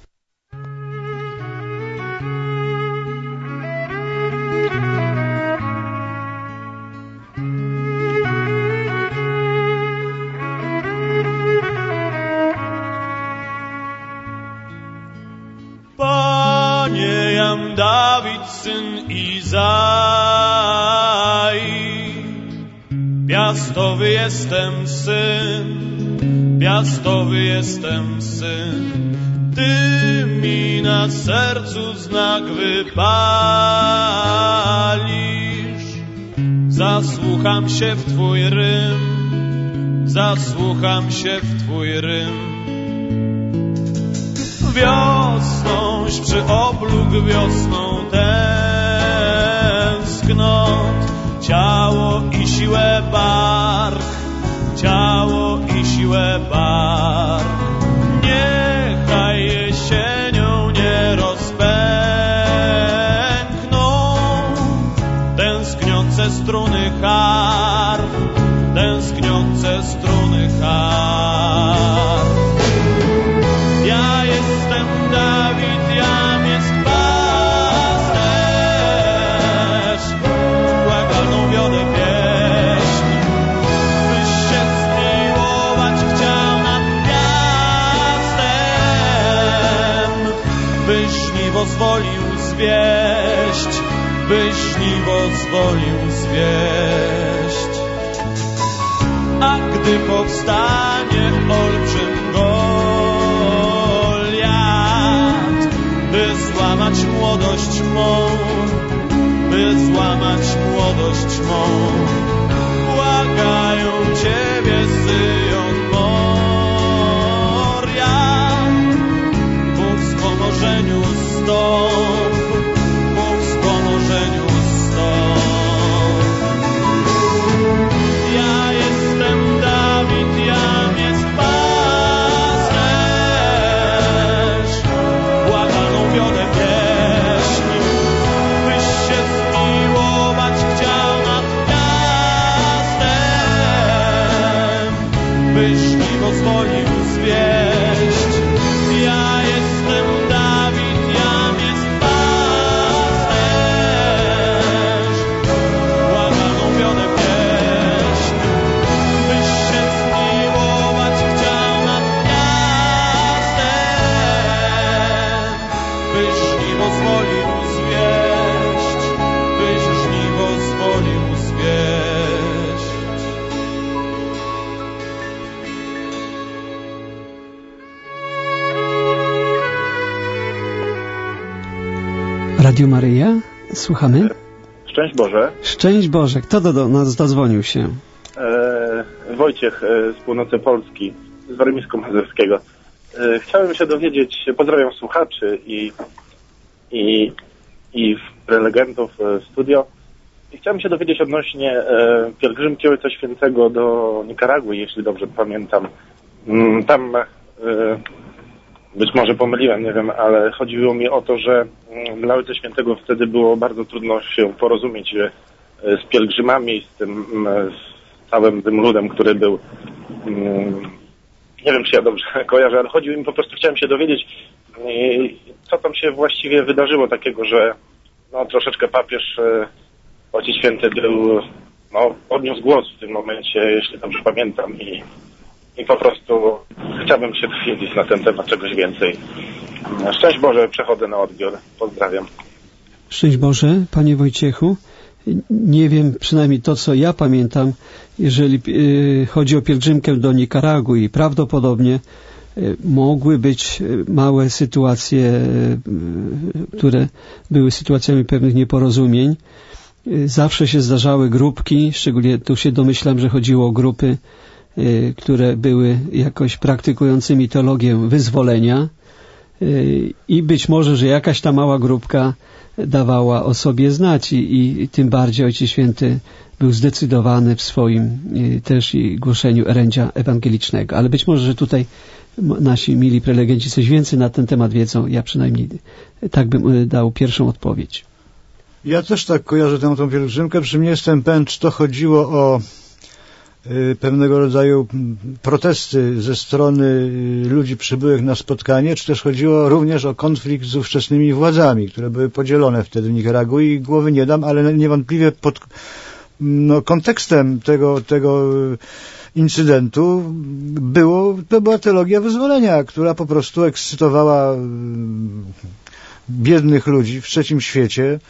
Dawid, syn Izai, piastowy jestem syn, Ty mi na sercu znak wypalisz. Zasłucham się w Twój rym, Wiosnąś przyoblóg wiosną tęsknot, ciało i siłę bark, niechaj jesienią nie rozpękną tęskniące struny harf. Ja jestem Dawid, jam jest pasterz, błagalną wiodę pieśń, byś się zmiłować chciał nad miastem, byś żniwo zwolił zwieść. A gdy powstanie olbrzym Goliat, by złamać młodość mą, błagają Ciebie Syjon Moria, po wspomożeniu stąd. Ja jestem Dawid, jam jest pasterz, błagalną wiodę pieśń, byś się zmiłować chciał nad miastem, byś żniwo zwolił zwieść. Ja jestem Dawid, jam jest pasterz. Radio Maryja, słuchamy. Szczęść Boże. Szczęść Boże. Kto do nas dodzwonił się? Wojciech z północy Polski, z Warmińsko-Mazurskiego. Chciałem się dowiedzieć, pozdrawiam słuchaczy i prelegentów studio. I chciałem się dowiedzieć odnośnie pielgrzymki Ojca Świętego do Nikaragui, jeśli dobrze pamiętam. Tam być może pomyliłem, nie wiem, ale chodziło mi o to, że dla Ojca Świętego wtedy było bardzo trudno się porozumieć z pielgrzymami, z całym tym ludem, który był. Nie wiem, czy ja dobrze kojarzę, ale chodziło mi, po prostu chciałem się dowiedzieć, co tam się właściwie wydarzyło takiego, że troszeczkę papież Ojciec Święty był, podniósł głos w tym momencie, jeśli dobrze pamiętam, i po prostu chciałbym się dowiedzieć na ten temat czegoś więcej. Szczęść Boże, przechodzę na odbiór. Pozdrawiam. Szczęść Boże, Panie Wojciechu. Nie wiem, przynajmniej to, co ja pamiętam, jeżeli chodzi o pielgrzymkę do Nikaragui, prawdopodobnie mogły być małe sytuacje, które były sytuacjami pewnych nieporozumień. Zawsze się zdarzały grupki, szczególnie tu się domyślam, że chodziło o grupy, które były jakoś praktykującymi teologię wyzwolenia i być może, że jakaś ta mała grupka dawała o sobie znać i tym bardziej Ojciec Święty był zdecydowany w swoim też i głoszeniu orędzia ewangelicznego. Ale być może, że tutaj nasi mili prelegenci coś więcej na ten temat wiedzą. Ja przynajmniej tak bym dał pierwszą odpowiedź. Ja też tak kojarzę tą pielgrzymkę, przy mnie jestem pewien, czy to chodziło o pewnego rodzaju protesty ze strony ludzi przybyłych na spotkanie, czy też chodziło również o konflikt z ówczesnymi władzami, które były podzielone wtedy w Nikaragui. Głowy nie dam, ale niewątpliwie pod kontekstem tego incydentu to była teologia wyzwolenia, która po prostu ekscytowała biednych ludzi w trzecim świecie,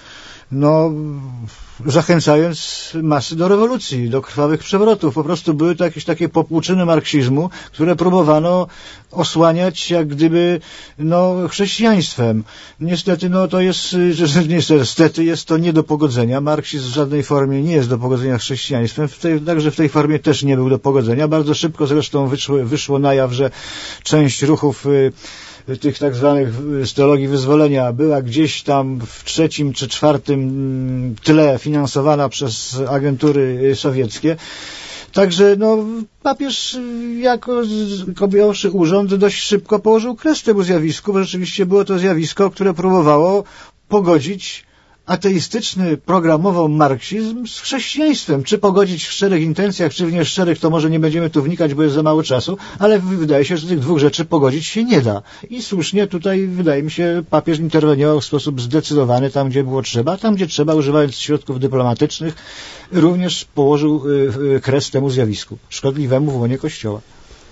zachęcając masy do rewolucji, do krwawych przewrotów. Po prostu były to jakieś takie popłuczyny marksizmu, które próbowano osłaniać jak gdyby chrześcijaństwem. Niestety niestety jest to nie do pogodzenia. Marksizm w żadnej formie nie jest do pogodzenia z chrześcijaństwem. Także w tej formie też nie był do pogodzenia. Bardzo szybko zresztą wyszło na jaw, że część ruchów tych tak zwanych z teologii wyzwolenia była gdzieś tam w trzecim czy czwartym tle finansowana przez agentury sowieckie. Także papież jako objąwszy urząd dość szybko położył kres temu zjawisku, bo rzeczywiście było to zjawisko, które próbowało pogodzić ateistyczny programowo marksizm z chrześcijaństwem. Czy pogodzić w szczerych intencjach, czy w nieszczerych, to może nie będziemy tu wnikać, bo jest za mało czasu, ale wydaje się, że tych dwóch rzeczy pogodzić się nie da. I słusznie tutaj, wydaje mi się, papież interweniował w sposób zdecydowany tam, gdzie było trzeba, tam, gdzie trzeba, używając środków dyplomatycznych, również położył kres temu zjawisku, szkodliwemu w łonie Kościoła.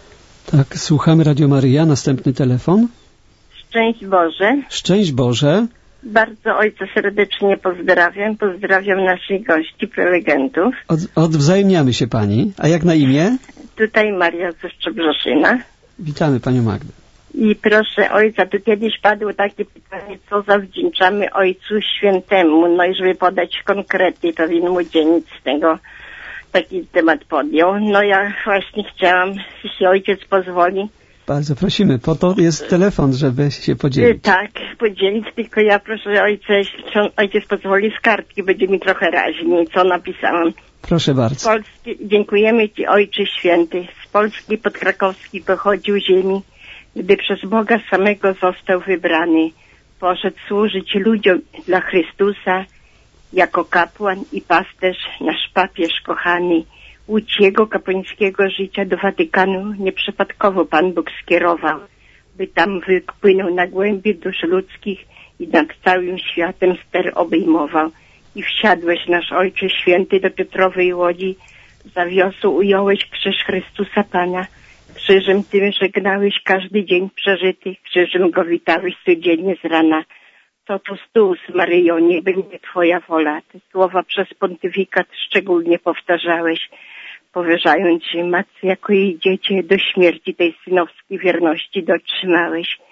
Tak, słuchamy Radio Maryja. Następny telefon. Szczęść Boże. Szczęść Boże. Bardzo Ojca serdecznie pozdrawiam. Pozdrawiam naszych gości, prelegentów. Odwzajemniamy się Pani. A jak na imię? Tutaj Maria ze Szczebrzeszyna. Witamy Panią Magdę. I proszę Ojca, tu kiedyś padło takie pytanie, co zawdzięczamy Ojcu Świętemu. I żeby podać konkrety, pewien młodzieniec z tego taki temat podjął. Ja właśnie chciałam, jeśli Ojciec pozwoli. Bardzo prosimy, po to jest telefon, żeby się podzielić. Tak, podzielić, tylko ja proszę Ojca, jeśli Ojciec pozwoli, z kartki będzie mi trochę raźniej, co napisałam. Proszę bardzo. Dziękujemy Ci, Ojcze Święty. Z Polski podkrakowskiej pochodził ziemi, gdy przez Boga samego został wybrany. Poszedł służyć ludziom dla Chrystusa, jako kapłan i pasterz, nasz papież kochany. Łódź jego kapłańskiego życia do Watykanu nieprzypadkowo Pan Bóg skierował, by tam wypłynął na głębie dusz ludzkich i nad całym światem ster obejmował. I wsiadłeś, nasz Ojcze Święty, do Piotrowej łodzi, za wiosło ująłeś krzyż Chrystusa Pana. Krzyżem tym żegnałeś każdy dzień przeżyty, krzyżem go witałeś codziennie z rana. To tu stół, Maryjo, niech będzie Twoja wola. Te słowa przez pontyfikat szczególnie powtarzałeś, powierzając się Matce jako jej dziecię, do śmierci tej synowskiej wierności dotrzymałeś.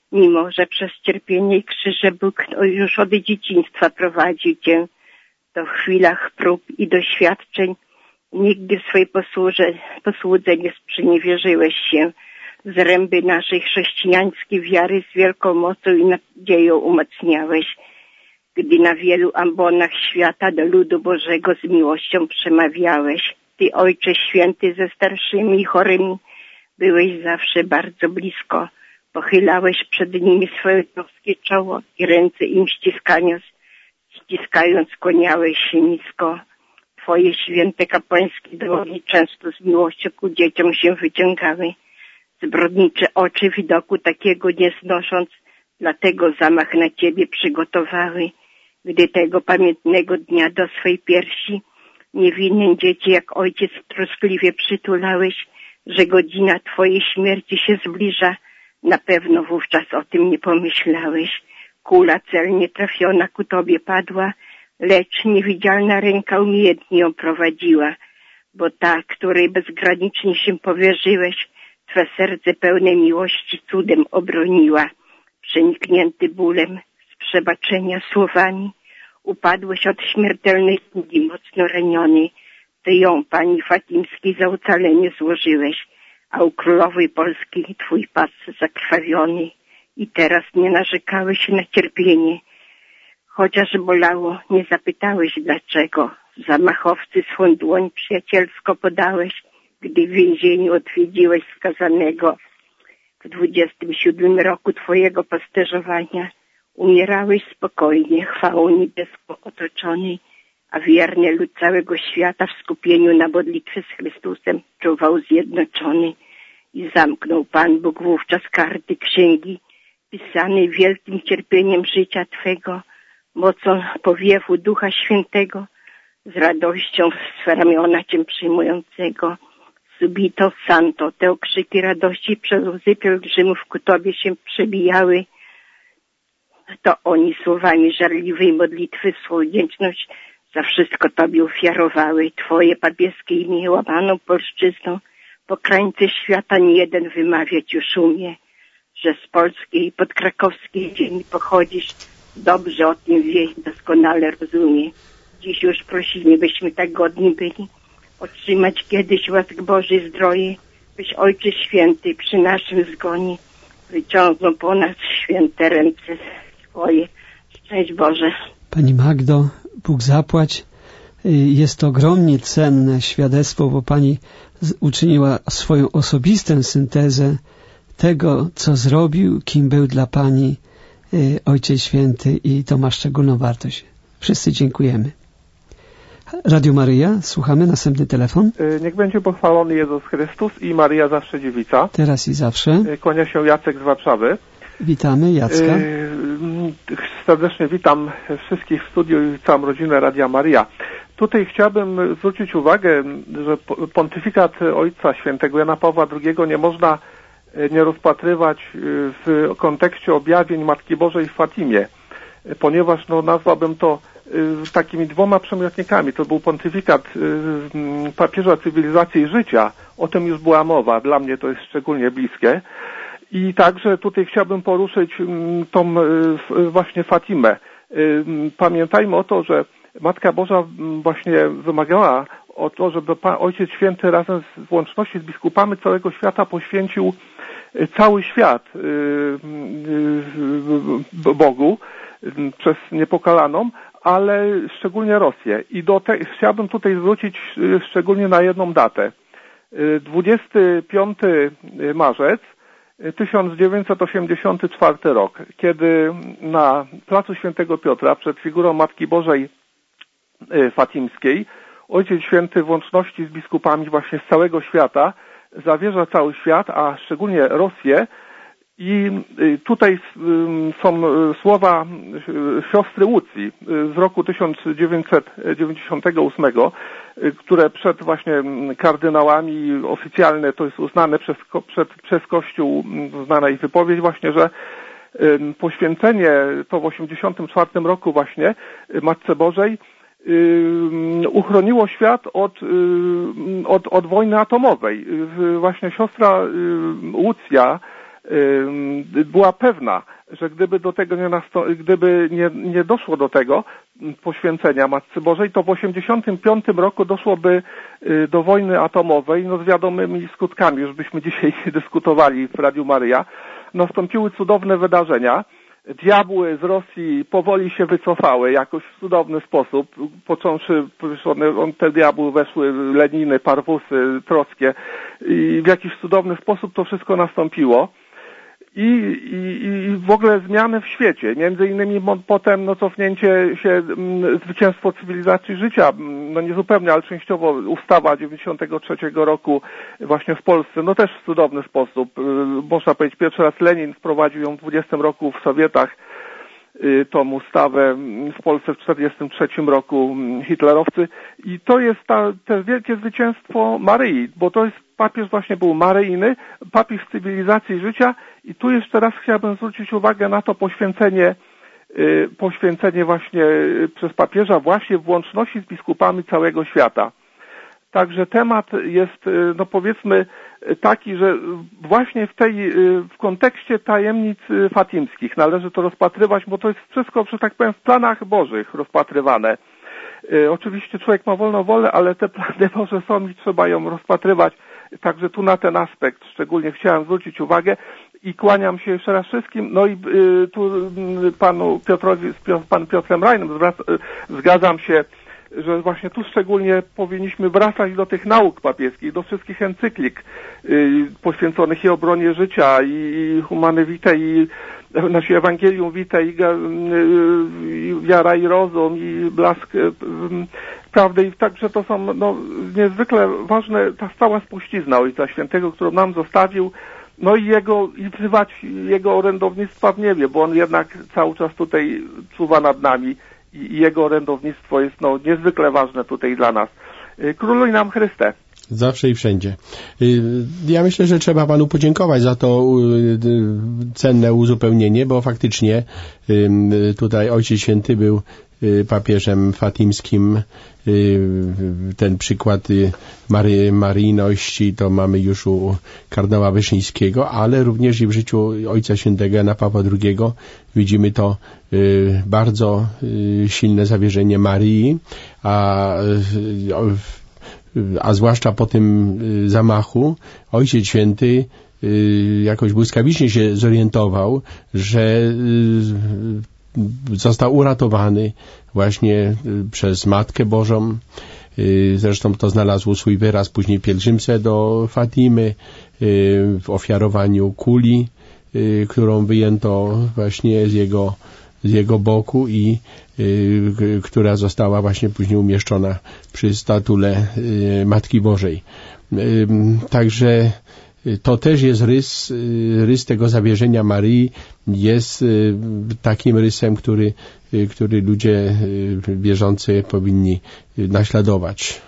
Mimo że przez cierpienie i krzyże Bóg już od dzieciństwa prowadził Cię, to w chwilach prób i doświadczeń nigdy w swojej posłudze nie sprzeniewierzyłeś się. Zręby naszej chrześcijańskiej wiary z wielką mocą i nadzieją umacniałeś, gdy na wielu ambonach świata do ludu Bożego z miłością przemawiałeś. Ty, Ojcze Święty, ze starszymi i chorymi byłeś zawsze bardzo blisko. Pochylałeś przed nimi swoje troskie czoło i ręce im ściskając skłaniałeś się nisko. Twoje święte kapłańskie dłonie często z miłością ku dzieciom się wyciągały. Zbrodnicze oczy widoku takiego nie znosząc, dlatego zamach na Ciebie przygotowały. Gdy tego pamiętnego dnia do swej piersi niewinne dzieci jak ojciec troskliwie przytulałeś, że godzina Twojej śmierci się zbliża, na pewno wówczas o tym nie pomyślałeś. Kula celnie trafiona ku Tobie padła, lecz niewidzialna ręka umiejętnie ją prowadziła, bo ta, której bezgranicznie się powierzyłeś, Twe serce pełne miłości cudem obroniła. Przeniknięty bólem, z przebaczenia słowami, upadłeś od śmiertelnej długi mocno raniony. Ty ją, Pani Fatimskiej, za ocalenie złożyłeś, a u królowej Polskiej Twój pas zakrwawiony. I teraz nie narzekałeś na cierpienie. Chociaż bolało, nie zapytałeś dlaczego. Zamachowcy swą dłoń przyjacielsko podałeś, gdy w więzieniu odwiedziłeś skazanego. W 27 roku Twojego pasterzowania umierałeś spokojnie, chwałą niebieską otoczony, a wierny lud całego świata w skupieniu na modlitwie z Chrystusem czuwał zjednoczony. I zamknął Pan Bóg wówczas karty księgi, pisane wielkim cierpieniem życia Twego, mocą powiewu Ducha Świętego, z radością w swe ramiona Cię przyjmującego. Subito santo, te okrzyki radości przez łzy pielgrzymów ku Tobie się przebijały. To oni słowami żarliwej modlitwy swą wdzięczność za wszystko Tobie ofiarowały. Twoje papieskie imię łamaną polszczyzną po krańce świata nie jeden wymawiać już umie. Że z polskiej podkrakowskiej ziemi pochodzisz, dobrze o tym wie, doskonale rozumie. Dziś już prosimy, byśmy tak godni byli otrzymać kiedyś łask Boży zdroje, byś Ojcze Święty przy naszym zgonie wyciągnął po nas święte ręce swoje. Szczęść Boże. Pani Magdo, Bóg zapłać. Jest to ogromnie cenne świadectwo, bo Pani uczyniła swoją osobistą syntezę tego, co zrobił, kim był dla Pani Ojciec Święty i to ma szczególną wartość. Wszyscy dziękujemy. Radio Maryja, słuchamy. Następny telefon. Niech będzie pochwalony Jezus Chrystus i Maryja zawsze dziewica. Teraz i zawsze. Kłania się Jacek z Warszawy. Witamy Jacka. Serdecznie witam wszystkich w studiu i całą rodzinę Radia Maryja. Tutaj chciałbym zwrócić uwagę, że pontyfikat Ojca Świętego Jana Pawła II nie można nie rozpatrywać w kontekście objawień Matki Bożej w Fatimie, ponieważ nazwałbym to takimi dwoma przymiotnikami. To był pontyfikat papieża cywilizacji i życia. O tym już była mowa. Dla mnie to jest szczególnie bliskie. I także tutaj chciałbym poruszyć tą właśnie Fatimę. Pamiętajmy o to, że Matka Boża właśnie wymagała o to, żeby Ojciec Święty razem z łączności z biskupami całego świata poświęcił cały świat Bogu przez Niepokalaną, ale szczególnie Rosję. I chciałbym tutaj zwrócić szczególnie na jedną datę. 25 marzec 1984 rok, kiedy na placu Świętego Piotra przed figurą Matki Bożej Fatimskiej Ojciec Święty w łączności z biskupami właśnie z całego świata zawierza cały świat, a szczególnie Rosję. I tutaj są słowa siostry Łucji z roku 1998, które przed właśnie kardynałami oficjalne to jest uznane przez Kościół, uznana ich wypowiedź właśnie, że poświęcenie to w 1984 roku właśnie Matce Bożej uchroniło świat od wojny atomowej. Właśnie siostra Łucja była pewna, że gdyby do tego nie doszło do tego poświęcenia Matce Bożej, to w 1985 roku doszłoby do wojny atomowej, z wiadomymi skutkami, już byśmy dzisiaj dyskutowali w Radiu Maryja. Nastąpiły cudowne wydarzenia. Diabły z Rosji powoli się wycofały jakoś w cudowny sposób, począwszy, te diabły weszły, Leniny, Parwusy, Trockie i w jakiś cudowny sposób to wszystko nastąpiło. I w ogóle zmiany w świecie, między innymi potem cofnięcie się, zwycięstwo cywilizacji życia, niezupełnie, ale częściowo ustawa 93 roku właśnie w Polsce, też w cudowny sposób, można powiedzieć, pierwszy raz Lenin wprowadził ją w 20 roku w Sowietach, tą ustawę, w Polsce w 43 roku hitlerowcy i to jest to wielkie zwycięstwo Maryi, bo to jest papież właśnie był maryjny, papież cywilizacji życia i tu jeszcze raz chciałbym zwrócić uwagę na to poświęcenie właśnie przez papieża właśnie w łączności z biskupami całego świata. Także temat jest, powiedzmy, taki, że właśnie w kontekście tajemnic fatimskich należy to rozpatrywać, bo to jest wszystko, że tak powiem, w planach Bożych rozpatrywane. Oczywiście człowiek ma wolną wolę, ale te plany Boże są i trzeba ją rozpatrywać. Także tu na ten aspekt szczególnie chciałem zwrócić uwagę i kłaniam się jeszcze raz wszystkim. I tu panu Piotrowi, z panem Piotrem Rajnem zgadzam się, że właśnie tu szczególnie powinniśmy wracać do tych nauk papieskich, do wszystkich encyklik poświęconych i obronie życia, i Humane Vitae, i Ewangelium Vitae, i Wiara i Rozum, i Blask Prawdy. I także to są niezwykle ważne, ta cała spuścizna Ojca Świętego, którą nam zostawił, i wzywać Jego orędownictwa w niebie, bo On jednak cały czas tutaj czuwa nad nami. I Jego orędownictwo jest niezwykle ważne tutaj dla nas. Króluj nam Chryste. Zawsze i wszędzie. Ja myślę, że trzeba Panu podziękować za to cenne uzupełnienie, bo faktycznie tutaj Ojciec Święty był papieżem fatimskim. Ten przykład maryjności to mamy już u kardynała Wyszyńskiego, ale również i w życiu Ojca Świętego Jana Pawła II widzimy to bardzo silne zawierzenie Maryi, a zwłaszcza po tym zamachu Ojciec Święty jakoś błyskawicznie się zorientował, że został uratowany właśnie przez Matkę Bożą. Zresztą to znalazło swój wyraz później w pielgrzymce do Fatimy, w ofiarowaniu kuli, którą wyjęto właśnie z jego boku i która została właśnie później umieszczona przy statule Matki Bożej. Także to też jest rys tego zawierzenia Maryi, jest takim rysem, który ludzie wierzący powinni naśladować.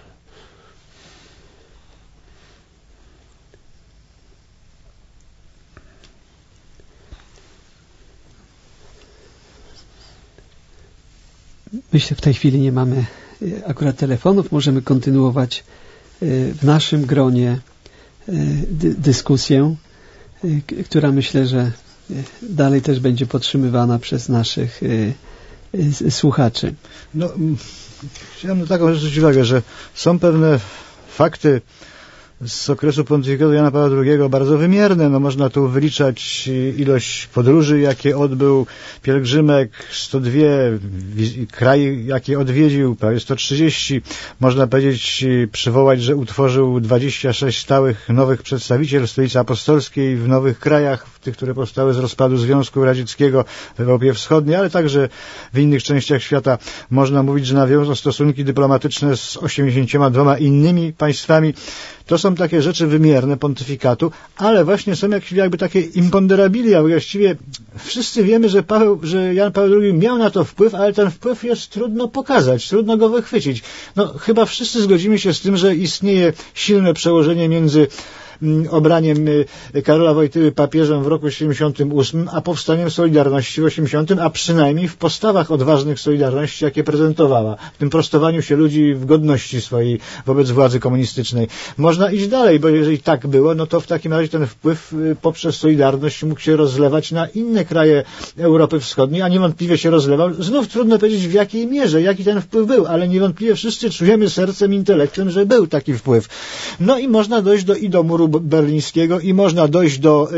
Myślę, w tej chwili nie mamy akurat telefonów. Możemy kontynuować w naszym gronie dyskusję, która myślę, że dalej też będzie podtrzymywana przez naszych słuchaczy. Chciałem na taką rzecz zwrócić uwagę, że są pewne fakty z okresu pontyfikatu Jana Pawła II bardzo wymierne. Można tu wyliczać ilość podróży, jakie odbył, pielgrzymek, 102, kraj, jakie odwiedził, prawie 130. Można powiedzieć, przywołać, że utworzył 26 stałych nowych przedstawicielstw Stolicy Apostolskiej w nowych krajach, w tych, które powstały z rozpadu Związku Radzieckiego w Europie Wschodniej, ale także w innych częściach świata. Można mówić, że nawiązał stosunki dyplomatyczne z 82 innymi państwami. To są takie rzeczy wymierne pontyfikatu, ale właśnie są jakby takie imponderabilia. Właściwie wszyscy wiemy, że Jan Paweł II miał na to wpływ, ale ten wpływ jest trudno pokazać, trudno go wychwycić. Chyba wszyscy zgodzimy się z tym, że istnieje silne przełożenie między obraniem Karola Wojtyły papieżem w roku 78, a powstaniem Solidarności w 80, a przynajmniej w postawach odważnych Solidarności, jakie prezentowała, w tym prostowaniu się ludzi w godności swojej wobec władzy komunistycznej. Można iść dalej, bo jeżeli tak było, no to w takim razie ten wpływ poprzez Solidarność mógł się rozlewać na inne kraje Europy Wschodniej, a niewątpliwie się rozlewał. Znów trudno powiedzieć w jakiej mierze, jaki ten wpływ był, ale niewątpliwie wszyscy czujemy sercem, intelektem, że był taki wpływ. No i można dojść do muru berlińskiego i można dojść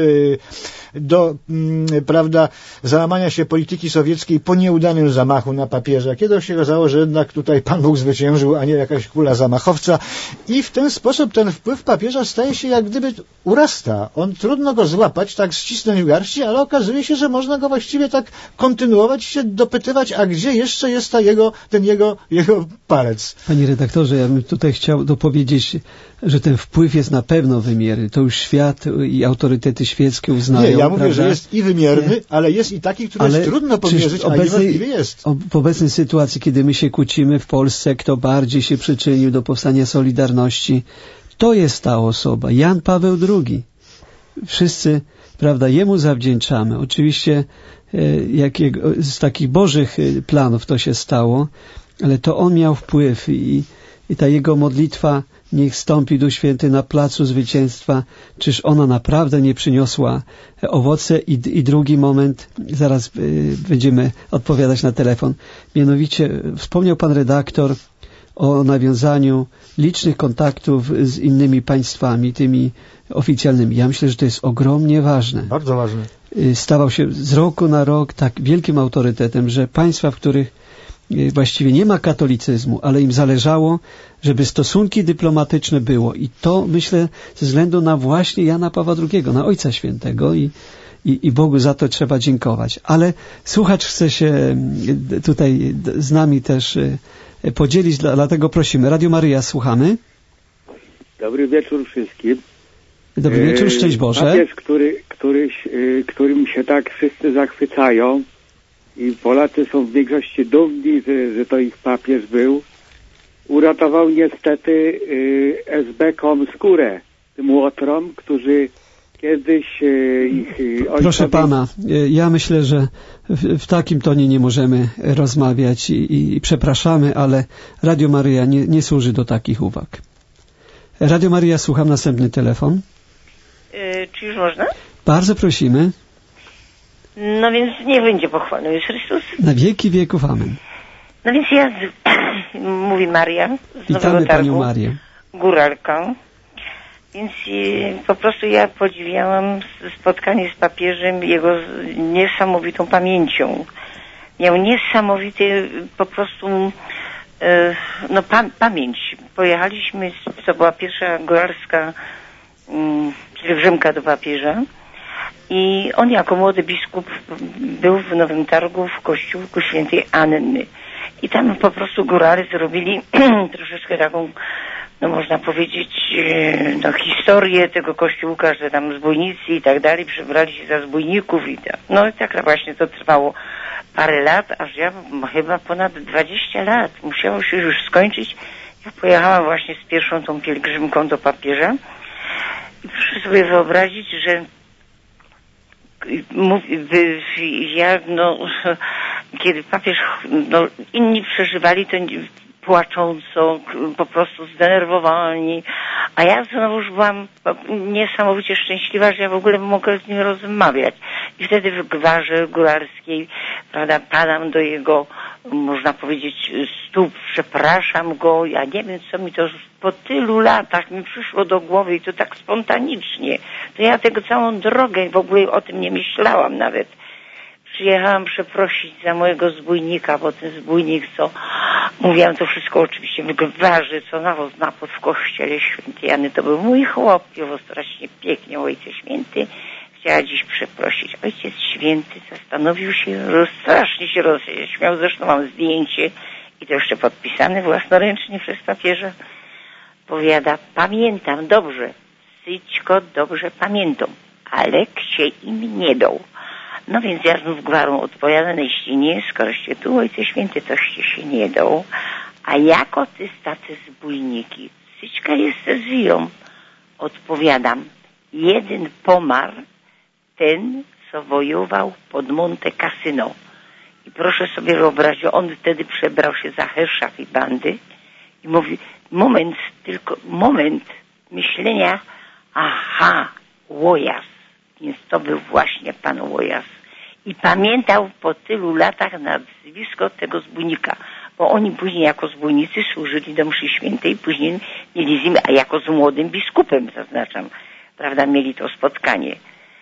do prawda, załamania się polityki sowieckiej po nieudanym zamachu na papieża. Kiedy się okazało, że jednak tutaj Pan Bóg zwyciężył, a nie jakaś kula zamachowca. I w ten sposób ten wpływ papieża staje się jak gdyby urasta. Trudno go złapać, tak ścisnąć w garści, ale okazuje się, że można go właściwie tak kontynuować, się dopytywać, a gdzie jeszcze jest ten jego palec. Panie redaktorze, ja bym tutaj chciał dopowiedzieć, że ten wpływ jest na pewno wymierny. To już świat i autorytety świeckie uznają. Nie, ja mówię, prawda? że jest i wymierny, ale jest i taki, który jest trudno pomierzyć, a niewątpliwie jest. W obecnej sytuacji, kiedy my się kłócimy w Polsce, kto bardziej się przyczynił do powstania Solidarności, to jest ta osoba, Jan Paweł II. Wszyscy, prawda, jemu zawdzięczamy. Oczywiście z takich bożych planów to się stało, ale to on miał wpływ i ta jego modlitwa niech stąpi Duch Święty na placu zwycięstwa, czyż ona naprawdę nie przyniosła owoce? I drugi moment, zaraz będziemy odpowiadać na telefon. Mianowicie wspomniał pan redaktor o nawiązaniu licznych kontaktów z innymi państwami, tymi oficjalnymi. Ja myślę, że to jest ogromnie ważne. Bardzo ważne. Stawał się z roku na rok tak wielkim autorytetem, że państwa, w których właściwie nie ma katolicyzmu, ale im zależało, żeby stosunki dyplomatyczne było. I to, myślę, ze względu na właśnie Jana Pawła II, na Ojca Świętego i Bogu za to trzeba dziękować. Ale słuchacz chce się tutaj z nami też podzielić, dlatego prosimy. Radio Maryja, słuchamy. Dobry wieczór wszystkim. Dobry wieczór, szczęść Boże. Papież, którym się tak wszyscy zachwycają i Polacy są w większości dumni, że to ich papież był, uratował niestety SB-kom skórę, tym łotrom, którzy kiedyś ich ojcowie... Proszę pana, ja myślę, że w takim tonie nie możemy rozmawiać i przepraszamy, ale Radio Maryja nie służy do takich uwag. Radio Maryja, słucham, następny telefon. Czy już można? Bardzo prosimy. No więc niech będzie pochwalony jest Chrystus. Na wieki wieków, amen. No więc ja, mówi Maria z Witamy Nowego Targu, panią Marię. góralką. Więc po prostu ja podziwiałam spotkanie z papieżem, jego niesamowitą pamięcią. Miał niesamowity po prostu pamięć. Pojechaliśmy, to była pierwsza góralska pielgrzymka do papieża i on jako młody biskup był w Nowym Targu w kościółku świętej Anny. I tam po prostu górale zrobili troszeczkę taką, no można powiedzieć, historię tego kościółka, że tam zbójnicy i tak dalej przebrali się za zbójników i tak. No i tak właśnie to trwało parę lat, aż ja chyba ponad 20 lat musiało się już skończyć. Ja pojechałam właśnie z pierwszą tą pielgrzymką do papieża i proszę sobie wyobrazić, że kiedy papież, inni przeżywali to płacząco, po prostu zdenerwowani, a ja znowu już byłam niesamowicie szczęśliwa, że ja w ogóle mogę z nim rozmawiać. I wtedy w gwarze góralskiej, prawda, padam do jego, można powiedzieć, stóp, przepraszam go, ja nie wiem, co mi to po tylu latach mi przyszło do głowy i to tak spontanicznie. To ja tego całą drogę w ogóle o tym nie myślałam nawet. Przyjechałam przeprosić za mojego zbójnika, bo ten zbójnik, co mówiłam to wszystko oczywiście w gwarze, co napód w kościele świętej Jany, to był mój chłopio, strasznie pięknie, Ojciec Święty. Chciała dziś przeprosić. Ojciec Święty zastanowił się, strasznie się rozśmiał, zresztą mam zdjęcie i to jeszcze podpisane własnoręcznie przez papieża. Powiada, pamiętam dobrze, Syćko dobrze pamiętam, ale się im nie dał. No więc ja znów gwarą odpowiadam, jeśli nie, skoroście tu, Ojcze Święty, toście się nie dał. A jako ty tacy zbójniki, Syćka jest ze zwiją. Odpowiadam, jeden pomarł, ten, co wojował pod Monte Cassino. I proszę sobie wyobrazić, on wtedy przebrał się za hersza tej bandy i mówi, moment myślenia, aha, Łojas. Więc to był właśnie pan Łojas. I pamiętał po tylu latach nazwisko tego zbójnika, bo oni później jako zbójnicy służyli do mszy świętej, później mieli z nim, a jako z młodym biskupem, zaznaczam, prawda, mieli to spotkanie.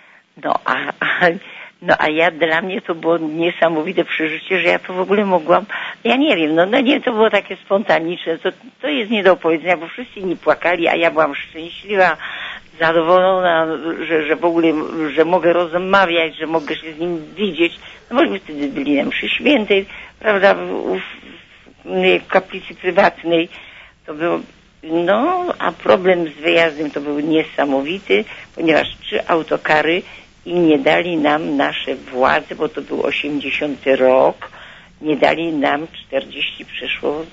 A ja, dla mnie to było niesamowite przeżycie, że ja to w ogóle mogłam, ja nie wiem, to było takie spontaniczne, to jest nie do opowiedzenia, bo wszyscy inni płakali, a ja byłam szczęśliwa, zadowolona, że w ogóle, że mogę rozmawiać, że mogę się z nim widzieć. No myśmy wtedy byli na mszy świętej, prawda, w kaplicy prywatnej. To było, a problem z wyjazdem to był niesamowity, ponieważ 3 autokary i nie dali nam nasze władze, bo to był 80 rok, nie dali nam 40 przeszło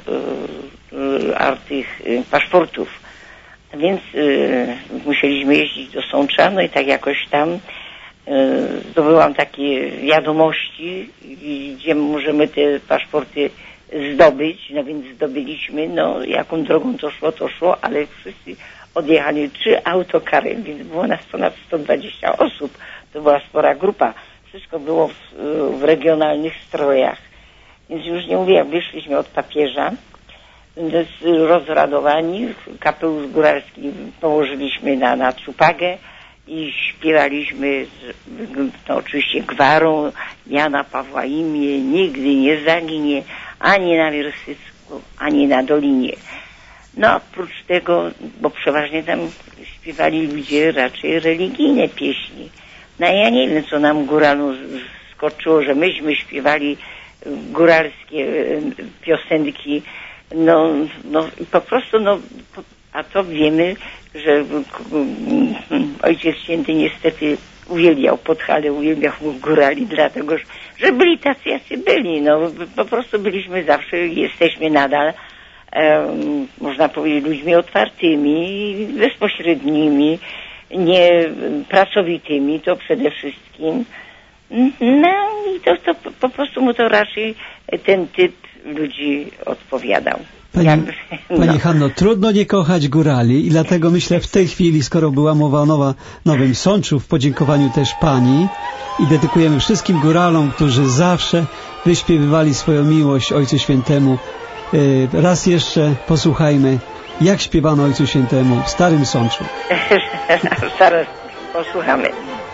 tych paszportów. Więc musieliśmy jeździć do Sącza, no i tak jakoś tam zdobyłam takie wiadomości, gdzie możemy te paszporty zdobyć, no więc zdobyliśmy, jaką drogą to szło, ale wszyscy odjechali 3 autokary, więc było nas ponad 120 osób, to była spora grupa, wszystko było w regionalnych strojach, więc już nie mówię, jak wyszliśmy od papieża, rozradowani, kapelusz góralski położyliśmy na czupagę i śpiewaliśmy oczywiście gwarą Jana Pawła imię nigdy nie zaginie ani na Wiersycku, ani na Dolinie. Oprócz tego, bo przeważnie tam śpiewali ludzie raczej religijne pieśni. Ja nie wiem, co nam góralu skoczyło, że myśmy śpiewali góralskie piosenki, po prostu, a to wiemy, że Ojciec Święty niestety uwielbiał Podhale, uwielbiał górali, dlatego, że byli tacy, jacy byli, po prostu byliśmy zawsze, jesteśmy nadal, można powiedzieć, ludźmi otwartymi, bezpośrednimi, nie pracowitymi, to przede wszystkim. I to po prostu mu to raczej ten typ ludzi odpowiadał. Pani Hanno, trudno nie kochać górali i dlatego myślę w tej chwili, skoro była mowa o Nowym Sączu, w podziękowaniu też Pani i dedykujemy wszystkim góralom, którzy zawsze wyśpiewywali swoją miłość Ojcu Świętemu. Raz jeszcze posłuchajmy, jak śpiewano Ojcu Świętemu w Starym Sączu. Zaraz posłuchamy.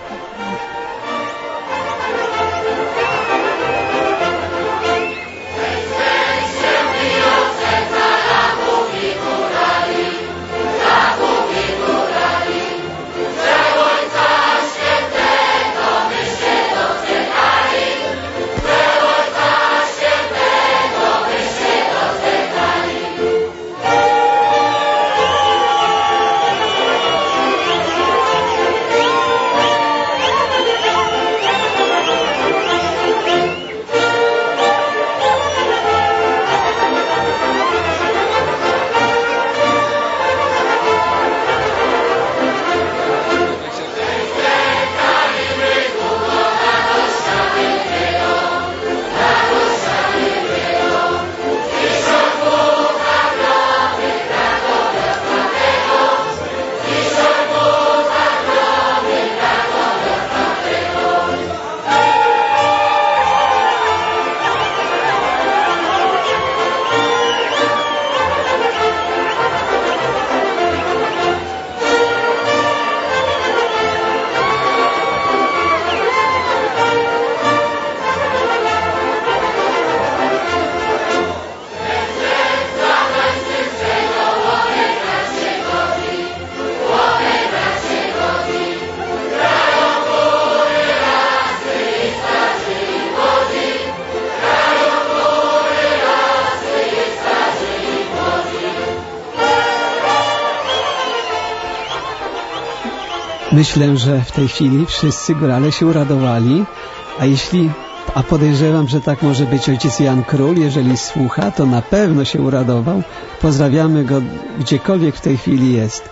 Myślę, że w tej chwili wszyscy górale się uradowali, a podejrzewam, że tak może być ojciec Jan Król, jeżeli słucha, to na pewno się uradował. Pozdrawiamy go gdziekolwiek w tej chwili jest.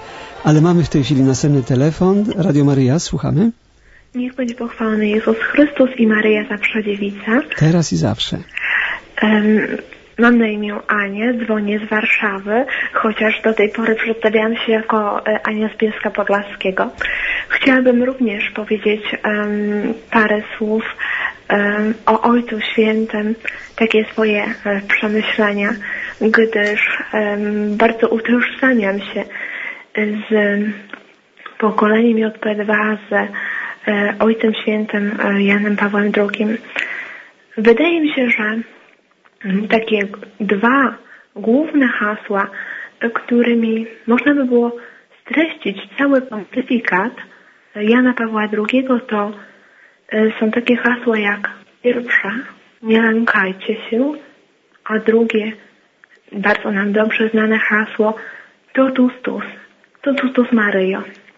Ale mamy w tej chwili następny telefon. Radio Maryja, słuchamy. Niech będzie pochwalony Jezus Chrystus i Maryja Zawsze Dziewica. Teraz i zawsze. Mam na imię Anię, dzwonię z Warszawy, chociaż do tej pory przedstawiałam się jako Ania z Bielska Podlaskiego. Chciałabym również powiedzieć parę słów o Ojcu Świętym, takie swoje przemyślenia, gdyż bardzo utożsamiam się z pokoleniem JP2, z Ojcem Świętym Janem Pawłem II. Wydaje mi się, że takie dwa główne hasła, którymi można by było streścić cały pontyfikat Jana Pawła II, to są takie hasła jak pierwsze, nie lękajcie się, a drugie, bardzo nam dobrze znane hasło, totus Maryjo.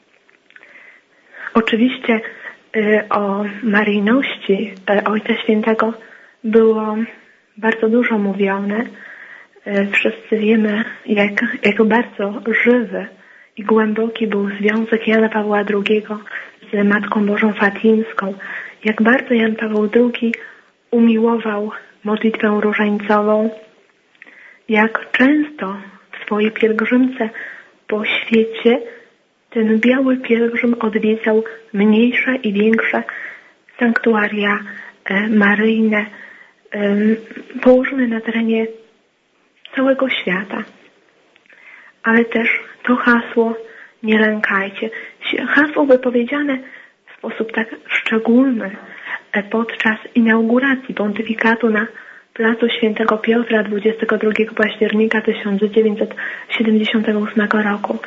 Oczywiście o maryjności Ojca Świętego było bardzo dużo mówione. Wszyscy wiemy, jak bardzo żywy i głęboki był związek Jana Pawła II z Matką Bożą Fatimską. Jak bardzo Jan Paweł II umiłował modlitwę różańcową. Jak często w swojej pielgrzymce po świecie ten biały pielgrzym odwiedzał mniejsze i większe sanktuaria maryjne położone na terenie całego świata. Ale też to hasło nie lękajcie. Hasło wypowiedziane w sposób tak szczególny podczas inauguracji pontyfikatu na placu Świętego Piotra 22 października 1978 roku.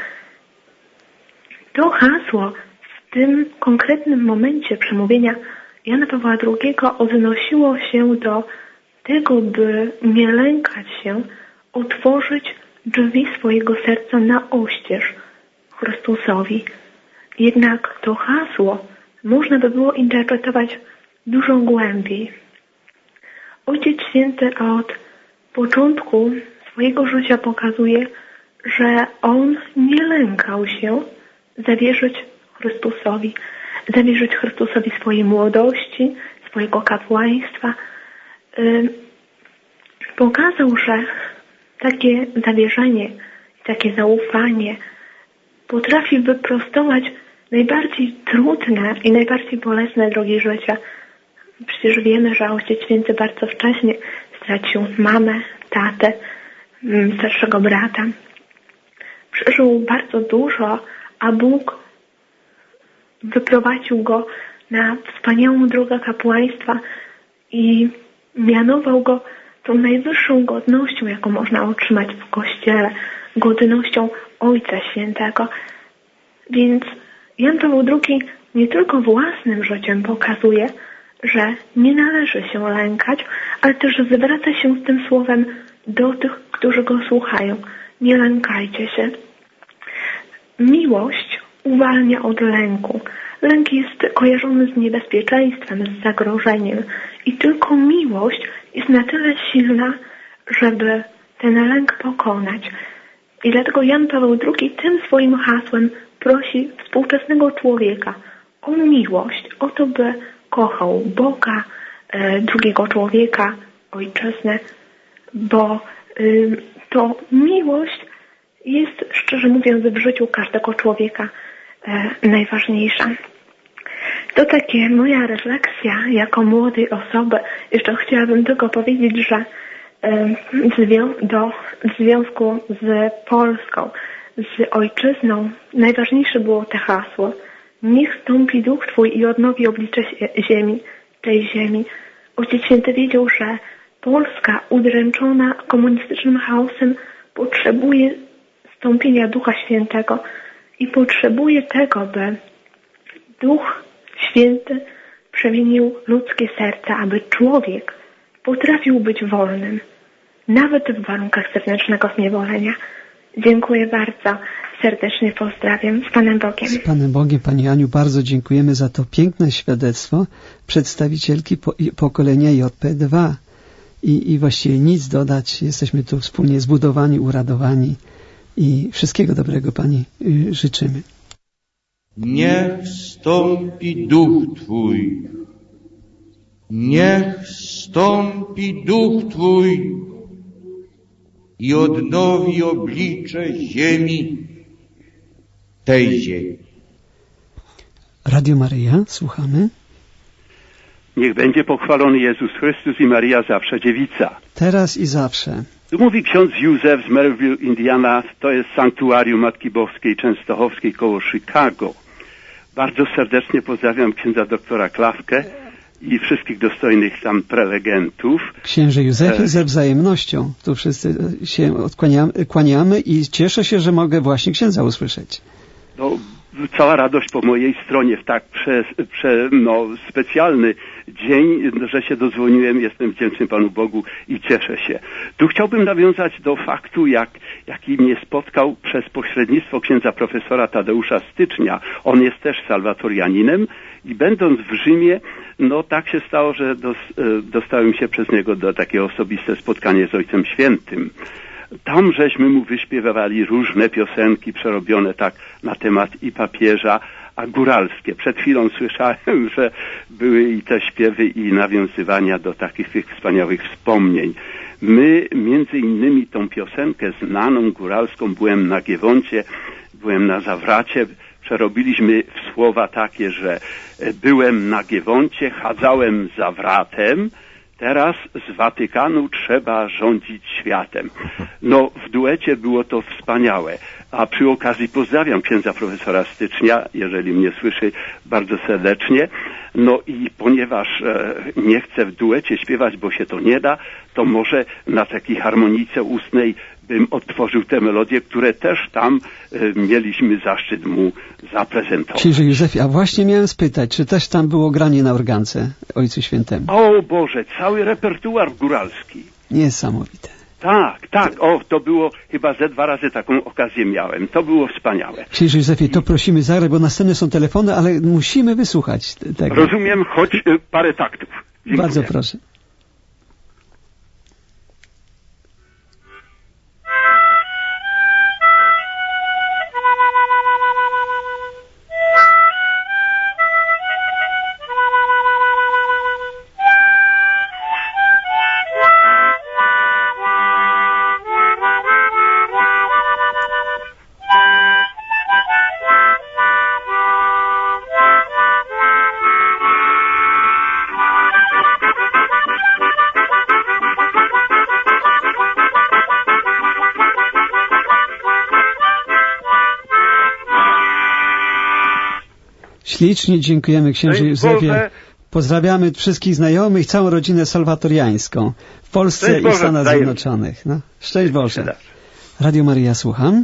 To hasło w tym konkretnym momencie przemówienia Jana Pawła II odnosiło się do tego, by nie lękać się, otworzyć drzwi swojego serca na oścież Chrystusowi. Jednak to hasło można by było interpretować dużo głębiej. Ojciec Święty od początku swojego życia pokazuje, że on nie lękał się zawierzyć Chrystusowi swojej młodości, swojego kapłaństwa. Pokazał, że takie zawierzenie, takie zaufanie potrafi wyprostować najbardziej trudne i najbardziej bolesne drogi życia. Przecież wiemy, że Ojciec Święty bardzo wcześnie stracił mamę, tatę, starszego brata. Przeżył bardzo dużo, a Bóg wyprowadził go na wspaniałą drogę kapłaństwa i mianował go tą najwyższą godnością, jaką można otrzymać w Kościele, godnością Ojca Świętego. Więc Jan Paweł II nie tylko własnym życiem pokazuje, że nie należy się lękać, ale też zwraca się z tym słowem do tych, którzy go słuchają. Nie lękajcie się. Miłość uwalnia od lęku. Lęk jest kojarzony z niebezpieczeństwem, z zagrożeniem. I tylko miłość jest na tyle silna, żeby ten lęk pokonać. I dlatego Jan Paweł II tym swoim hasłem prosi współczesnego człowieka o miłość, o to, by kochał Boga, drugiego człowieka, ojczyznę, bo to miłość jest, szczerze mówiąc, w życiu każdego człowieka najważniejsza. To takie moja refleksja jako młodej osoby. Jeszcze chciałabym tylko powiedzieć, że w związku z Polską, z ojczyzną, najważniejsze było to hasło: niech stąpi duch Twój i odnowi oblicze ziemi, tej ziemi. Ojciec Święty wiedział, że Polska udręczona komunistycznym chaosem potrzebuje stąpienia Ducha Świętego i potrzebuje tego, by Duch Święty przemienił ludzkie serce, aby człowiek potrafił być wolnym, nawet w warunkach zewnętrznego zniewolenia. Dziękuję bardzo. Serdecznie pozdrawiam. Z Panem Bogiem. Z Panem Bogiem, Pani Aniu, bardzo dziękujemy za to piękne świadectwo przedstawicielki pokolenia JP2. I właściwie nic dodać. Jesteśmy tu wspólnie zbudowani, uradowani i wszystkiego dobrego Pani życzymy. Niech wstąpi Duch Twój, niech wstąpi Duch Twój i odnowi oblicze ziemi, tej ziemi. Radio Maryja, słuchamy. Niech będzie pochwalony Jezus Chrystus i Maria zawsze dziewica. Teraz i zawsze. Tu mówi ksiądz Józef z Maryville, Indiana. To jest sanktuarium Matki Boskiej Częstochowskiej koło Chicago. Bardzo serdecznie pozdrawiam księdza doktora Klawkę i wszystkich dostojnych tam prelegentów. Księże Józefie, ze wzajemnością. Tu wszyscy się kłaniamy i cieszę się, że mogę właśnie księdza usłyszeć. No, cała radość po mojej stronie w tak specjalny dzień, że się dozwoniłem. Jestem wdzięczny Panu Bogu i cieszę się. Tu chciałbym nawiązać do faktu, jaki mnie spotkał przez pośrednictwo księdza profesora Tadeusza Stycznia. On jest też salwatorianinem i będąc w Rzymie, no tak się stało, że dostałem się przez niego do takie osobiste spotkanie z Ojcem Świętym. Tam żeśmy mu wyśpiewali różne piosenki przerobione tak na temat i papieża, a góralskie. Przed chwilą słyszałem, że były i te śpiewy i nawiązywania do takich tych wspaniałych wspomnień. My między innymi tą piosenkę znaną góralską Byłem na Giewoncie, byłem na Zawracie, przerobiliśmy w słowa takie, że byłem na Giewoncie, chadzałem Zawratem, teraz z Watykanu trzeba rządzić światem. No, w duecie było to wspaniałe. A przy okazji pozdrawiam księdza profesora Stycznia, jeżeli mnie słyszy, bardzo serdecznie. No i ponieważ nie chcę w duecie śpiewać, bo się to nie da, to może na takiej harmonijce ustnej bym odtworzył te melodie, które też tam mieliśmy zaszczyt mu zaprezentować. Księże Józefie, a właśnie miałem spytać, czy też tam było granie na organce Ojcu Świętemu? O Boże, cały repertuar góralski. Niesamowite. Tak. To było chyba ze 2 razy taką okazję miałem. To było wspaniałe. Księże Józefie, to prosimy zagrać, bo następne są telefony, ale musimy wysłuchać tego. Rozumiem, choć parę taktów. Dziękuję. Bardzo proszę. Ślicznie dziękujemy księże Józefie. Pozdrawiamy wszystkich znajomych, całą rodzinę salwatoriańską w Polsce i Stanach Zjednoczonych. No, szczęść Boże. Radio Maryja, słucham.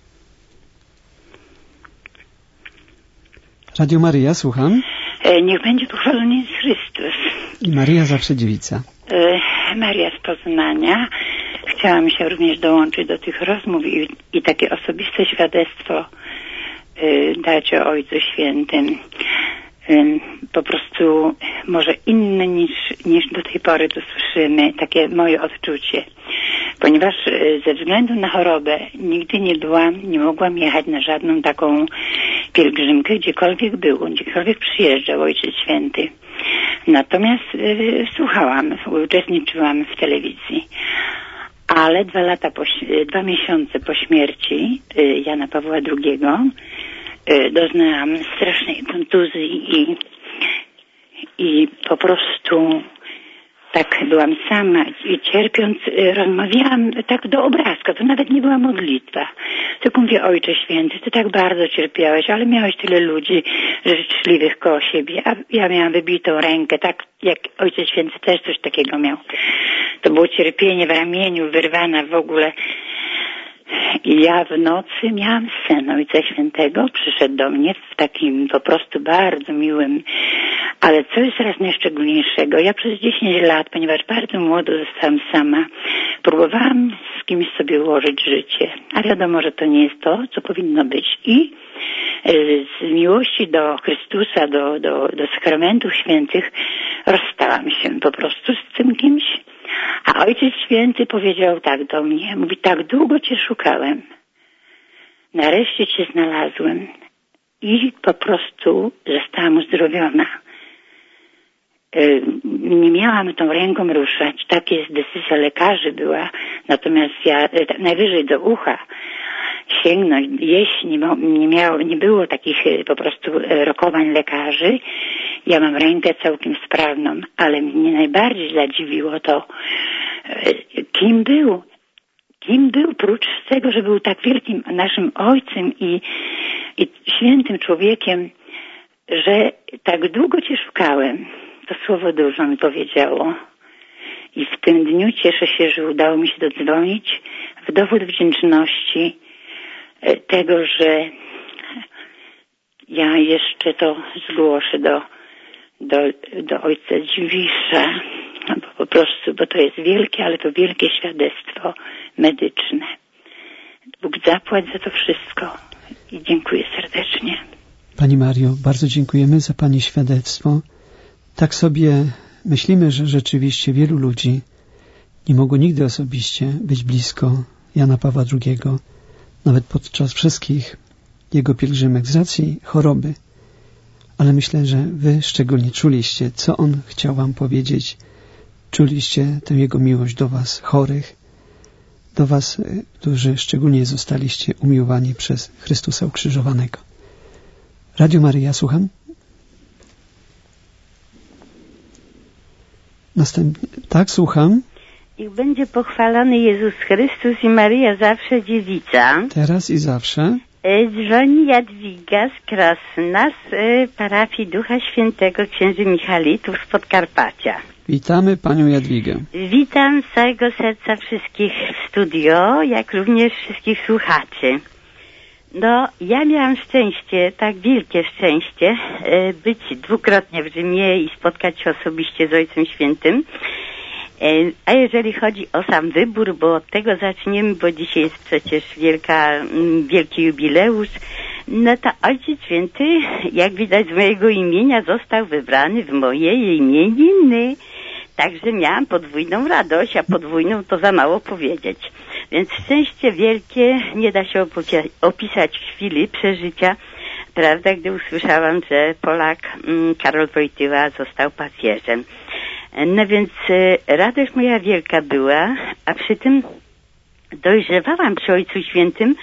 Radio Maryja, słucham. Niech będzie pochwalony Jezus Chrystus. I Maryja zawsze dziewica. Maria z Poznania. Chciałam się również dołączyć do tych rozmów i takie osobiste świadectwo dać o Ojcu Świętym. Po prostu może inne niż do tej pory tu słyszymy, takie moje odczucie. Ponieważ ze względu na chorobę nigdy nie mogłam jechać na żadną taką pielgrzymkę, gdziekolwiek przyjeżdżał Ojciec Święty. Natomiast słuchałam, uczestniczyłam w telewizji. Ale 2 miesiące po śmierci Jana Pawła II doznałam strasznej kontuzji i po prostu tak byłam sama i cierpiąc rozmawiałam tak do obrazka, to nawet nie była modlitwa. Tylko mówię, Ojcze Święty, Ty tak bardzo cierpiałeś, ale miałeś tyle ludzi życzliwych koło siebie, a ja miałam wybitą rękę, tak jak Ojciec Święty też coś takiego miał. To było cierpienie w ramieniu, wyrwana w ogóle. I ja w nocy miałam sen Ojca Świętego, przyszedł do mnie w takim po prostu bardzo miłym, ale co jest raz najszczególniejszego, ja przez 10 lat, ponieważ bardzo młodo zostałam sama, próbowałam z kimś sobie ułożyć życie, a wiadomo, że to nie jest to, co powinno być. I z miłości do Chrystusa, do sakramentów świętych rozstałam się po prostu z tym kimś. A Ojciec Święty powiedział tak do mnie, mówi, tak długo Cię szukałem, Nareszcie Cię znalazłem i po prostu zostałam uzdrowiona. Nie miałam tą ręką ruszać, tak jest decyzja lekarzy była, natomiast ja najwyżej do ucha sięgnąć, jeść nie było takich po prostu rokowań lekarzy. Ja mam rękę całkiem sprawną, ale mnie najbardziej zadziwiło to, kim był, prócz tego, że był tak wielkim naszym ojcem i świętym człowiekiem, że tak długo Cię szukałem. To słowo dużo mi powiedziało. I w tym dniu cieszę się, że udało mi się dodzwonić w dowód wdzięczności tego, że ja jeszcze to zgłoszę do ojca Dziwisza, bo to jest wielkie, ale to wielkie świadectwo medyczne. Bóg zapłać za to wszystko i dziękuję serdecznie. Pani Mario, bardzo dziękujemy za Pani świadectwo. Tak sobie myślimy, że rzeczywiście wielu ludzi nie mogło nigdy osobiście być blisko Jana Pawła II, nawet podczas wszystkich jego pielgrzymek z racji choroby. Ale myślę, że Wy szczególnie czuliście, co On chciał Wam powiedzieć. Czuliście tę Jego miłość do Was chorych, do Was, którzy szczególnie zostaliście umiłowani przez Chrystusa ukrzyżowanego. Radio Maryja, słucham? Tak, słucham. Niech będzie pochwalony Jezus Chrystus i Maryja zawsze dziewica. Teraz i zawsze. Dzwoni Jadwiga z Krosna z parafii Ducha Świętego Księży Michalitów z Podkarpacia. Witamy Panią Jadwigę. Witam z całego serca wszystkich w studio, jak również wszystkich słuchaczy. No, ja miałam szczęście, tak wielkie szczęście, być dwukrotnie w Rzymie i spotkać się osobiście z Ojcem Świętym. A jeżeli chodzi o sam wybór, bo od tego zaczniemy, bo dzisiaj jest przecież wielki jubileusz, no to Ojciec Święty, jak widać z mojego imienia, został wybrany w moje imieniny. Także miałam podwójną radość, a podwójną to za mało powiedzieć. Więc szczęście wielkie nie da się opisać w chwili przeżycia, prawda, gdy usłyszałam, że Polak Karol Wojtyła został papieżem. No więc radość moja wielka była, a przy tym dojrzewałam przy Ojcu Świętym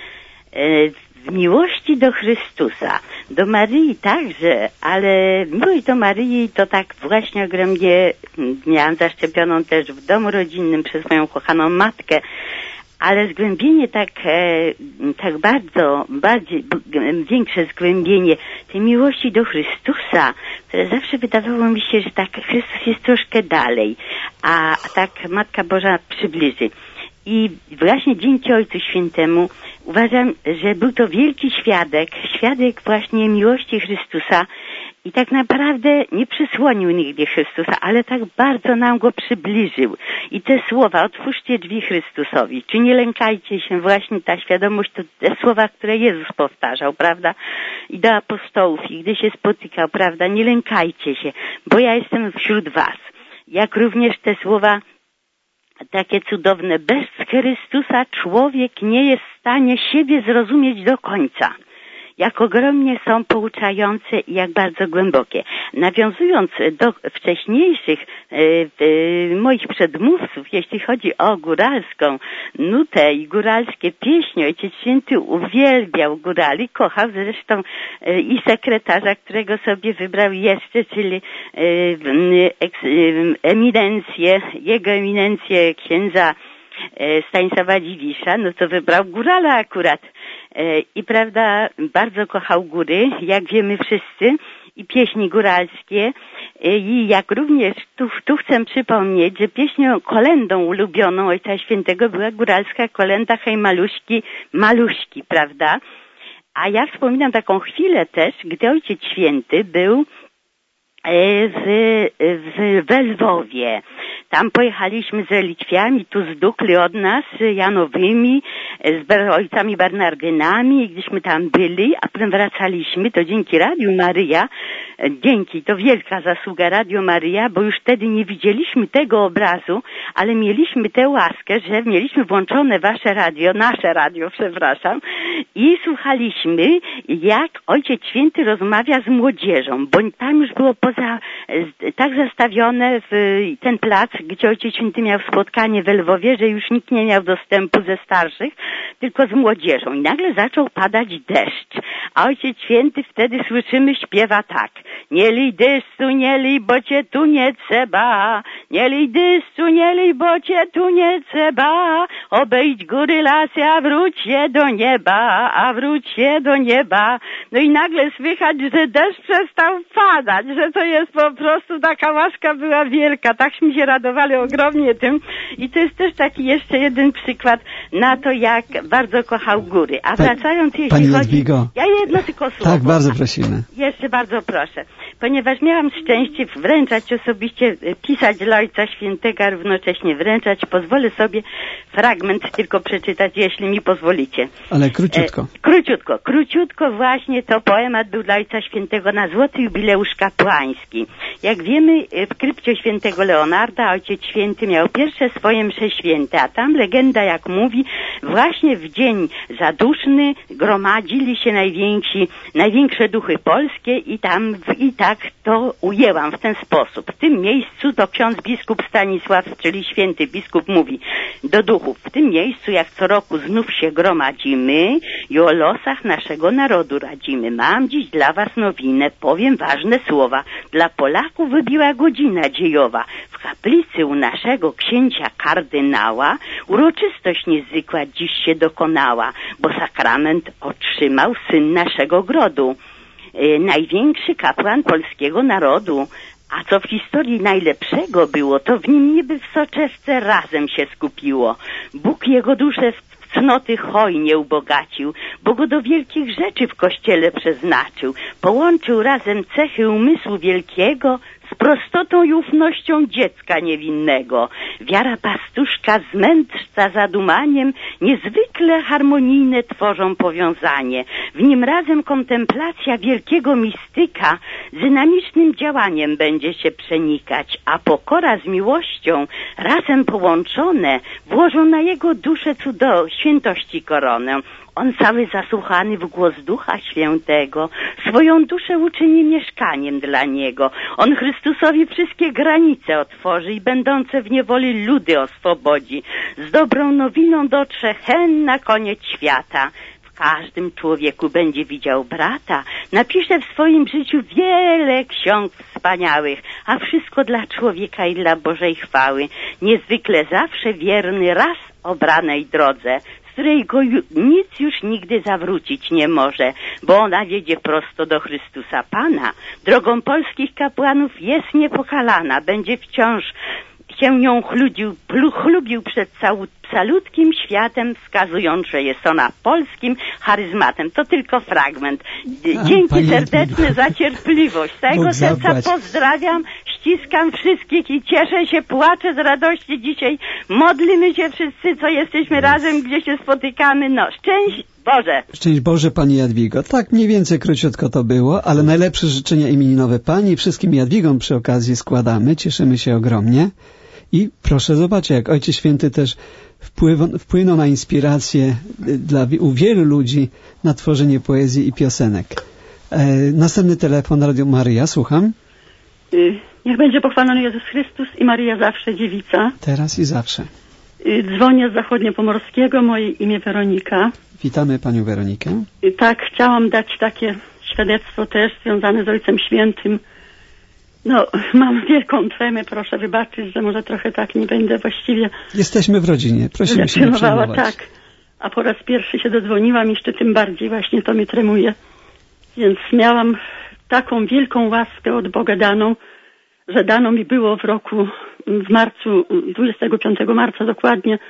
w miłości do Chrystusa, do Maryi także, ale miłość do Maryi to tak właśnie ogromnie miałam zaszczepioną też w domu rodzinnym przez moją kochaną matkę, ale zgłębienie tak bardzo, bardziej większe zgłębienie tej miłości do Chrystusa, które zawsze wydawało mi się, że tak Chrystus jest troszkę dalej, a tak Matka Boża przybliży. I właśnie dzięki Ojcu Świętemu uważam, że był to wielki świadek właśnie miłości Chrystusa i tak naprawdę nie przysłonił nigdy Chrystusa, ale tak bardzo nam Go przybliżył. I te słowa, otwórzcie drzwi Chrystusowi, czy nie lękajcie się, właśnie ta świadomość, to te słowa, które Jezus powtarzał, prawda? I do apostołów, i gdy się spotykał, prawda, nie lękajcie się, bo ja jestem wśród was. Jak również te słowa takie cudowne, bez Chrystusa człowiek nie jest w stanie siebie zrozumieć do końca. Jak ogromnie są pouczające i jak bardzo głębokie. Nawiązując do wcześniejszych moich przedmówców, jeśli chodzi o góralską nutę i góralskie pieśni, Ojciec Święty uwielbiał górali, kochał zresztą i sekretarza, którego sobie wybrał jeszcze, czyli jego eminencję księdza Stanisława Dziwisza, no to wybrał górala akurat. I prawda, bardzo kochał góry, jak wiemy wszyscy, i pieśni góralskie. I jak również tu chcę przypomnieć, że pieśnią, kolendą ulubioną Ojca Świętego była góralska kolenda Hej Maluśki, Maluśki, prawda? A ja wspominam taką chwilę też, gdy Ojciec Święty był w Lwowie. Tam pojechaliśmy z relikwiami, tu z Dukli od nas, Janowymi, z ojcami Bernardynami i gdyśmy tam byli, a potem wracaliśmy, to dzięki Radiu Maryja, to wielka zasługa Radio Maryja, bo już wtedy nie widzieliśmy tego obrazu, ale mieliśmy tę łaskę, że mieliśmy włączone nasze radio, i słuchaliśmy, jak Ojciec Święty rozmawia z młodzieżą, bo tam już było tak zastawione ten plac, gdzie Ojciec Święty miał spotkanie w Lwowie, że już nikt nie miał dostępu ze starszych, tylko z młodzieżą. I nagle zaczął padać deszcz. A Ojciec Święty wtedy słyszymy, śpiewa tak: nie lij deszczu, nie lij, bo cię tu nie trzeba. Nie lij deszczu, nie lij, bo cię tu nie trzeba. Obejdź góry, lasy, a wróć się do nieba, a wróć się do nieba. No i nagle słychać, że deszcz przestał padać, że to jest po prostu taka łaska była wielka. Takśmy się radowali ogromnie tym. I to jest też taki jeszcze jeden przykład na to, jak bardzo kochał góry. A wracając, jeśli chodzi... Ja jedno tylko słowo. Tak, bardzo prosimy. Jeszcze bardzo proszę. Ponieważ miałam szczęście wręczać osobiście, pisać dla Ojca Świętego, a równocześnie wręczać, pozwolę sobie fragment tylko przeczytać, jeśli mi pozwolicie. Ale króciutko. Króciutko właśnie to poemat był dla Ojca Świętego na Złoty Jubileusz Kapłański. Jak wiemy, w krypcie Świętego Leonarda Ojciec Święty miał pierwsze swoje msze święte, a tam legenda, jak mówi, właśnie w dzień zaduszny gromadzili się największe duchy polskie i tak to ujęłam w ten sposób. W tym miejscu to ksiądz biskup Stanisław, czyli święty biskup, mówi do duchów: w tym miejscu, jak co roku znów się gromadzimy i o losach naszego narodu radzimy. Mam dziś dla was nowinę, powiem ważne słowa. Dla Polaków wybiła godzina dziejowa. W kaplicy u naszego księcia kardynała uroczystość niezwykła dziś się dokonała, bo sakrament otrzymał syn naszego grodu, największy kapłan polskiego narodu. A co w historii najlepszego było, to w nim niby w soczewce razem się skupiło. Bóg jego duszę w cnoty hojnie ubogacił, bo go do wielkich rzeczy w kościele przeznaczył. Połączył razem cechy umysłu wielkiego z prostotą i ufnością dziecka niewinnego. Wiara pastuszka z mędrca zadumaniem niezwykle harmonijne tworzą powiązanie. W nim razem kontemplacja wielkiego mistyka z dynamicznym działaniem będzie się przenikać, a pokora z miłością razem połączone włożą na jego duszę świętości koronę. On cały zasłuchany w głos Ducha Świętego swoją duszę uczyni mieszkaniem dla Niego. On Chrystusowi wszystkie granice otworzy i będące w niewoli ludy oswobodzi. Z dobrą nowiną dotrze hen na koniec świata. W każdym człowieku będzie widział brata. Napisze w swoim życiu wiele ksiąg wspaniałych, a wszystko dla człowieka i dla Bożej chwały. Niezwykle zawsze wierny raz obranej drodze, z której go nic już nigdy zawrócić nie może, bo ona wiedzie prosto do Chrystusa Pana. Drogą polskich kapłanów jest niepokalana, będzie wciąż się nią chlubił przed calutkim światem, wskazując, że jest ona polskim charyzmatem. To tylko fragment. Dzięki serdeczne za cierpliwość. Z całego serca pozdrawiam, ściskam wszystkich i cieszę się, płaczę z radości dzisiaj. Modlimy się wszyscy, co jesteśmy razem, gdzie się spotykamy. No, szczęść Boże! Szczęść Boże, Pani Jadwigo. Tak mniej więcej króciutko to było, ale najlepsze życzenia imieninowe Pani i wszystkim Jadwigom przy okazji składamy. Cieszymy się ogromnie. I proszę zobaczyć, jak Ojciec Święty też wpłynął na inspirację u wielu ludzi na tworzenie poezji i piosenek. Następny telefon, Radio Maryja, słucham. Niech będzie pochwalony Jezus Chrystus i Maryja zawsze dziewica. Teraz i zawsze. Dzwonię z Zachodniopomorskiego, moje imię Weronika. Witamy Panią Weronikę. Tak, chciałam dać takie świadectwo też związane z Ojcem Świętym. No, mam wielką tremę, proszę wybaczyć, że może trochę tak nie będę właściwie... Jesteśmy w rodzinie, prosimy się nie przejmować. Tak, a po raz pierwszy się dodzwoniłam, jeszcze tym bardziej właśnie to mnie tremuje. Więc miałam taką wielką łaskę od Boga daną, że dano mi było w marcu, 25 marca dokładnie,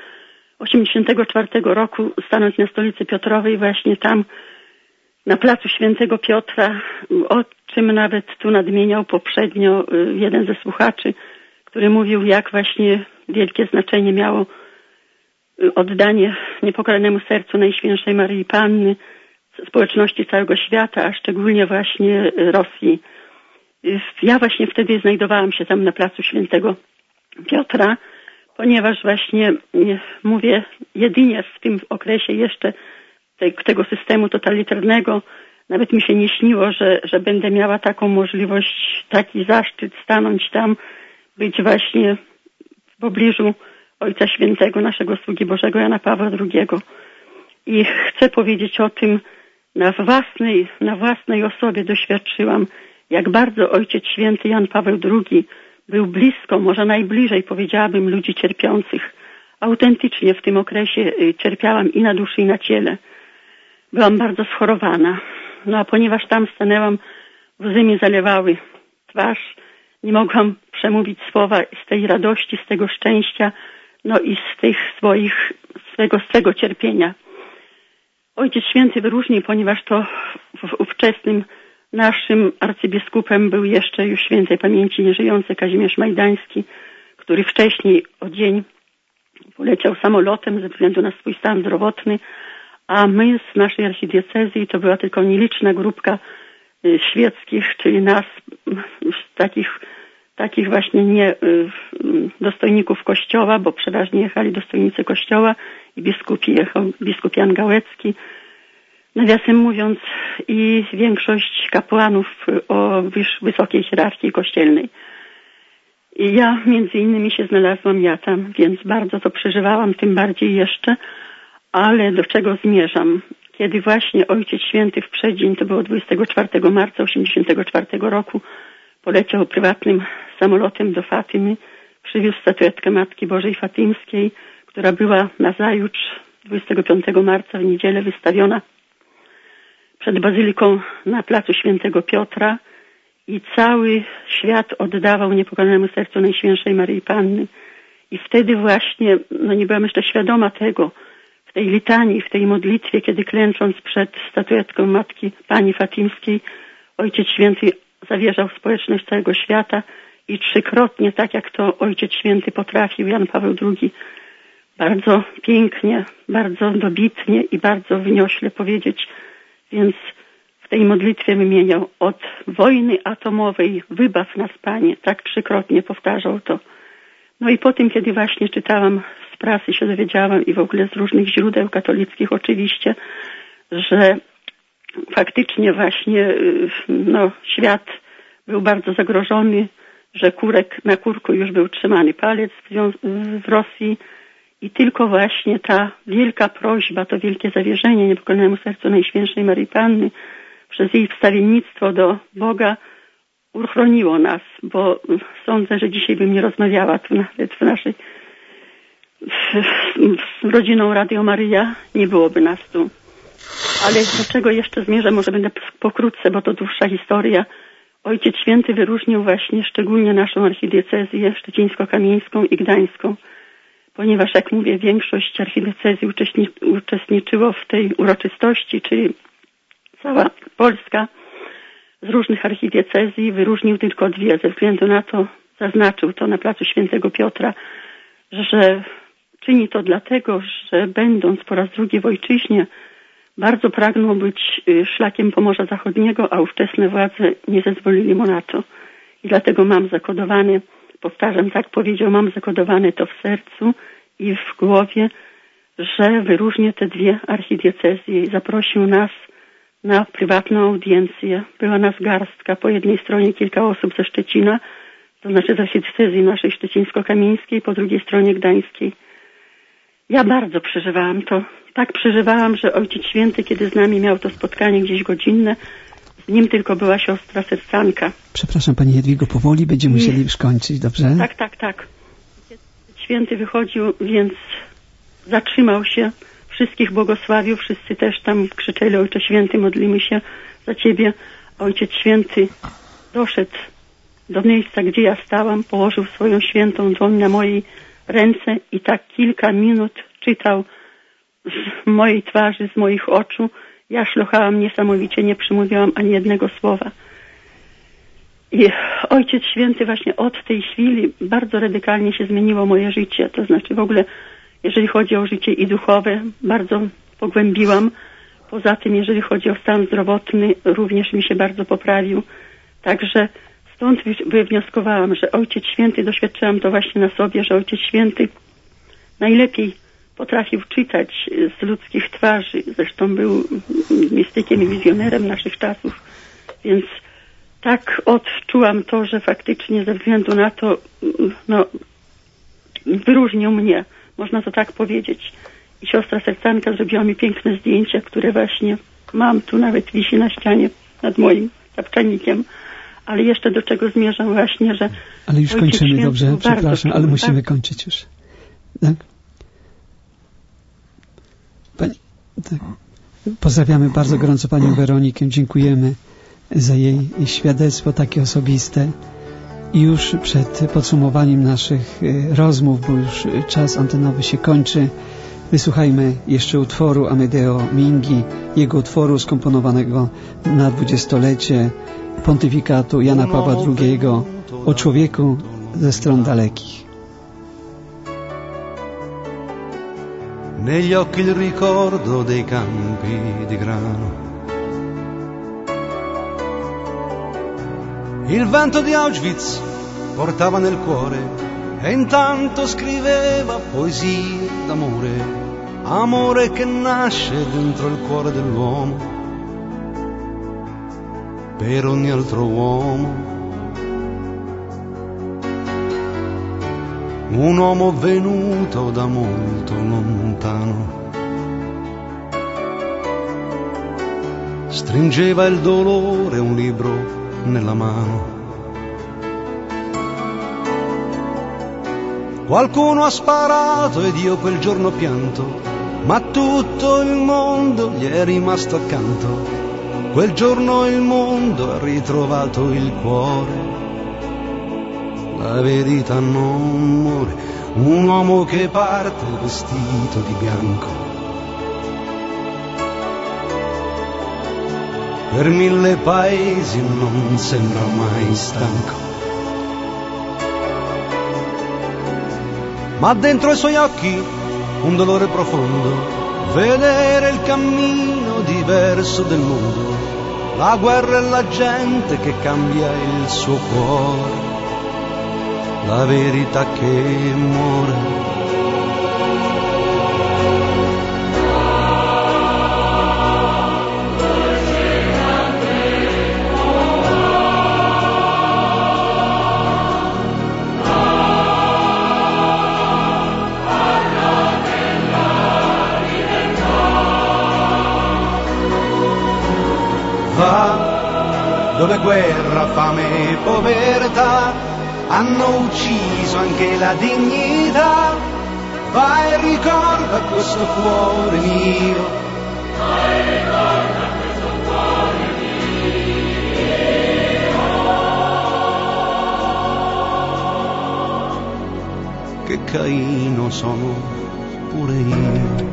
84 roku stanąć na stolicy Piotrowej, właśnie tam na placu Świętego Piotra, o czym nawet tu nadmieniał poprzednio jeden ze słuchaczy, który mówił, jak właśnie wielkie znaczenie miało oddanie niepokalanemu sercu Najświętszej Maryi Panny, społeczności całego świata, a szczególnie właśnie Rosji. Ja właśnie wtedy znajdowałam się tam na placu Świętego Piotra, ponieważ właśnie, mówię, jedynie w tym okresie jeszcze tego systemu totalitarnego nawet mi się nie śniło, że będę miała taką możliwość, taki zaszczyt stanąć tam, być właśnie w pobliżu Ojca Świętego, naszego sługi Bożego Jana Pawła II. I chcę powiedzieć o tym, na własnej osobie doświadczyłam, jak bardzo Ojciec Święty Jan Paweł II był blisko, może najbliżej, powiedziałabym, ludzi cierpiących. Autentycznie w tym okresie cierpiałam i na duszy, i na ciele. Byłam bardzo schorowana. No a ponieważ tam stanęłam, łzy mi zalewały twarz, nie mogłam przemówić słowa z tej radości, z tego szczęścia, no i z tych swego cierpienia. Ojciec Święty wyróżnił, ponieważ to ówczesnym naszym arcybiskupem był jeszcze już świętej pamięci nieżyjący Kazimierz Majdański, który wcześniej o dzień poleciał samolotem ze względu na swój stan zdrowotny, a my z naszej archidiecezji, to była tylko nieliczna grupka świeckich, czyli nas, takich właśnie nie dostojników Kościoła, bo przeważnie jechali dostojnicy Kościoła i biskup Jan Gałecki. Nawiasem mówiąc, i większość kapłanów o wysokiej hierarchii kościelnej. I ja między innymi się znalazłam tam, więc bardzo to przeżywałam, tym bardziej jeszcze, ale do czego zmierzam? Kiedy właśnie Ojciec Święty w przeddzień, to było 24 marca 1984 roku, poleciał prywatnym samolotem do Fatymy, przywiózł statuetkę Matki Bożej Fatymskiej, która była nazajutrz, 25 marca w niedzielę wystawiona przed bazyliką na placu Świętego Piotra i cały świat oddawał niepokalanemu sercu Najświętszej Maryi Panny. I wtedy właśnie, nie byłam jeszcze świadoma tego, w tej litanii, w tej modlitwie, kiedy klęcząc przed statuetką Matki Pani Fatymskiej, Ojciec Święty zawierzał społeczność całego świata i trzykrotnie, tak jak to Ojciec Święty potrafił, Jan Paweł II, bardzo pięknie, bardzo dobitnie i bardzo wyniośle powiedzieć, więc w tej modlitwie wymieniał: od wojny atomowej wybaw nas, Panie, tak trzykrotnie powtarzał to. No i po tym, kiedy właśnie czytałam z prasy, się dowiedziałam i w ogóle z różnych źródeł katolickich oczywiście, że faktycznie właśnie świat był bardzo zagrożony, że na kurku już był trzymany palec w Rosji i tylko właśnie ta wielka prośba, to wielkie zawierzenie niepokalanemu sercu Najświętszej Maryi Panny przez jej wstawiennictwo do Boga uchroniło nas, bo sądzę, że dzisiaj bym nie rozmawiała tu nawet z rodziną Radio Maryja, nie byłoby nas tu. Ale do czego jeszcze zmierzę, może będę pokrótce, bo to dłuższa historia. Ojciec Święty wyróżnił właśnie szczególnie naszą archidiecezję szczecińsko-kamieńską i gdańską, ponieważ, jak mówię, większość archidiecezji uczestniczyło w tej uroczystości, czyli cała Polska z różnych archidiecezji wyróżnił tylko dwie, ze względu na to, zaznaczył to na placu Świętego Piotra, że czyni to dlatego, że będąc po raz drugi w ojczyźnie, bardzo pragnął być szlakiem Pomorza Zachodniego, a ówczesne władze nie zezwolili mu na to. I dlatego mam zakodowane, powtarzam, tak powiedział, mam zakodowane to w sercu i w głowie, że wyróżnię te dwie archidiecezje i zaprosił nas na prywatną audiencję. Była nas garstka, po jednej stronie kilka osób ze Szczecina, to znaczy z archidiecezji naszej szczecińsko-kamieńskiej, po drugiej stronie gdańskiej. Ja bardzo przeżywałam to. Tak przeżywałam, że Ojciec Święty, kiedy z nami miał to spotkanie gdzieś godzinne, z nim tylko była siostra sercanka. Przepraszam Pani Jadwigo, powoli będziemy musieli już kończyć, dobrze? Tak. Święty wychodził, więc zatrzymał się, wszystkich błogosławił, wszyscy też tam krzyczeli: Ojcze Święty, modlimy się za Ciebie. Ojciec Święty doszedł do miejsca, gdzie ja stałam, położył swoją świętą dłoń na mojej ręce i tak kilka minut czytał z mojej twarzy, z moich oczu. Ja szlochałam niesamowicie, nie przymówiłam ani jednego słowa. I Ojciec Święty właśnie od tej chwili bardzo radykalnie się zmieniło moje życie. To znaczy w ogóle Jeżeli chodzi o życie i duchowe, bardzo pogłębiłam. Poza tym, jeżeli chodzi o stan zdrowotny, również mi się bardzo poprawił. Także stąd wywnioskowałam, że Ojciec Święty, doświadczyłam to właśnie na sobie, że Ojciec Święty najlepiej potrafił czytać z ludzkich twarzy. Zresztą był mistykiem i wizjonerem naszych czasów. Więc tak odczułam to, że faktycznie ze względu na to wyróżnił mnie. Można to tak powiedzieć. I siostra Sercanka zrobiła mi piękne zdjęcia, które właśnie mam. Tu nawet wisi na ścianie nad moim tapczanikiem. Ale jeszcze do czego zmierzam właśnie, że... Ale już kończymy, dobrze, przepraszam, ale musimy kończyć już. Tak? Tak. Pozdrawiamy bardzo gorąco Panią Weronikę. Dziękujemy za jej świadectwo takie osobiste. I już przed podsumowaniem naszych rozmów, bo już czas antenowy się kończy, wysłuchajmy jeszcze utworu Amedeo Mingi, jego utworu skomponowanego na 20-lecie pontyfikatu Jana Pawła II o człowieku ze stron dalekich. Negli occhi il ricordo dei campi di grano. Il vento di Auschwitz portava nel cuore e intanto scriveva poesie d'amore, amore che nasce dentro il cuore dell'uomo, per ogni altro uomo. Un uomo venuto da molto lontano stringeva il dolore un libro nella mano. Qualcuno ha sparato ed io quel giorno ho pianto, ma tutto il mondo gli è rimasto accanto. Quel giorno il mondo ha ritrovato il cuore. La verità non muore, un uomo che parte vestito di bianco. Per 1000 paesi non sembra mai stanco. Ma dentro i suoi occhi un dolore profondo, vedere il cammino diverso del mondo, la guerra e la gente che cambia il suo cuore. La verità che muore. Va dove guerra, fame e povertà hanno ucciso anche la dignità. Vai e ricorda questo cuore mio. Vai e ricorda questo cuore mio. Che Caino sono pure io.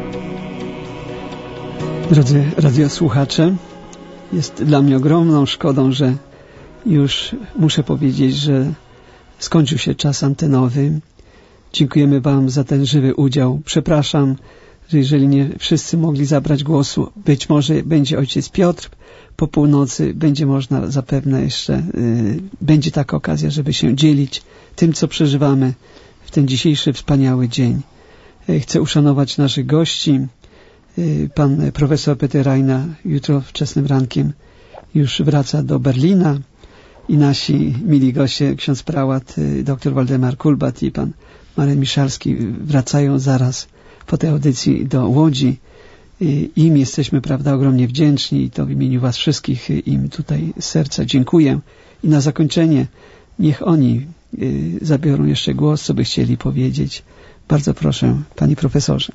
Drodzy radiosłuchacze, jest dla mnie ogromną szkodą, że już muszę powiedzieć, że skończył się czas antenowy. Dziękujemy Wam za ten żywy udział. Przepraszam, że jeżeli nie wszyscy mogli zabrać głosu, być może będzie ojciec Piotr po północy, będzie można zapewne jeszcze, będzie taka okazja, żeby się dzielić tym, co przeżywamy w ten dzisiejszy wspaniały dzień. Chcę uszanować naszych gości. Pan profesor Peter Reina jutro wczesnym rankiem już wraca do Berlina i nasi mili goście, ksiądz prałat dr Waldemar Kulbat i pan Marek Miszalski wracają zaraz po tej audycji do Łodzi. Im jesteśmy, prawda, ogromnie wdzięczni i to w imieniu Was wszystkich im tutaj z serca dziękuję. I na zakończenie niech oni zabiorą jeszcze głos, co by chcieli powiedzieć. Bardzo proszę, panie profesorze.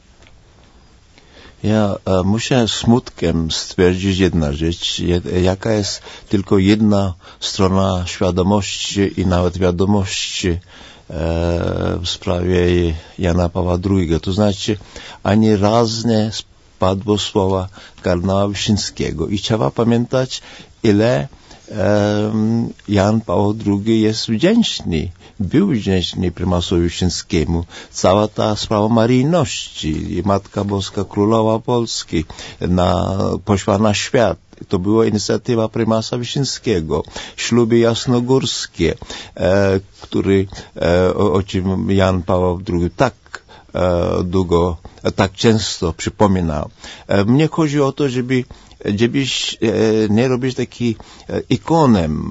Ja muszę smutkiem stwierdzić jedna rzecz, jaka jest tylko jedna strona świadomości i nawet wiadomości w sprawie Jana Pawła II. To znaczy, ani raz nie spadło słowa kardynała Wyszyńskiego. I trzeba pamiętać, ile Jan Paweł II jest wdzięczny, był wdzięczny prymasowi Wyszyńskiemu. Cała ta sprawa maryjności, Matka Boska Królowa Polski poszła na świat. To była inicjatywa prymasa Wyszyńskiego. Śluby jasnogórskie, o czym Jan Paweł II tak długo, tak często przypominał. Mnie chodzi o to, żeby nie robić taki ikonem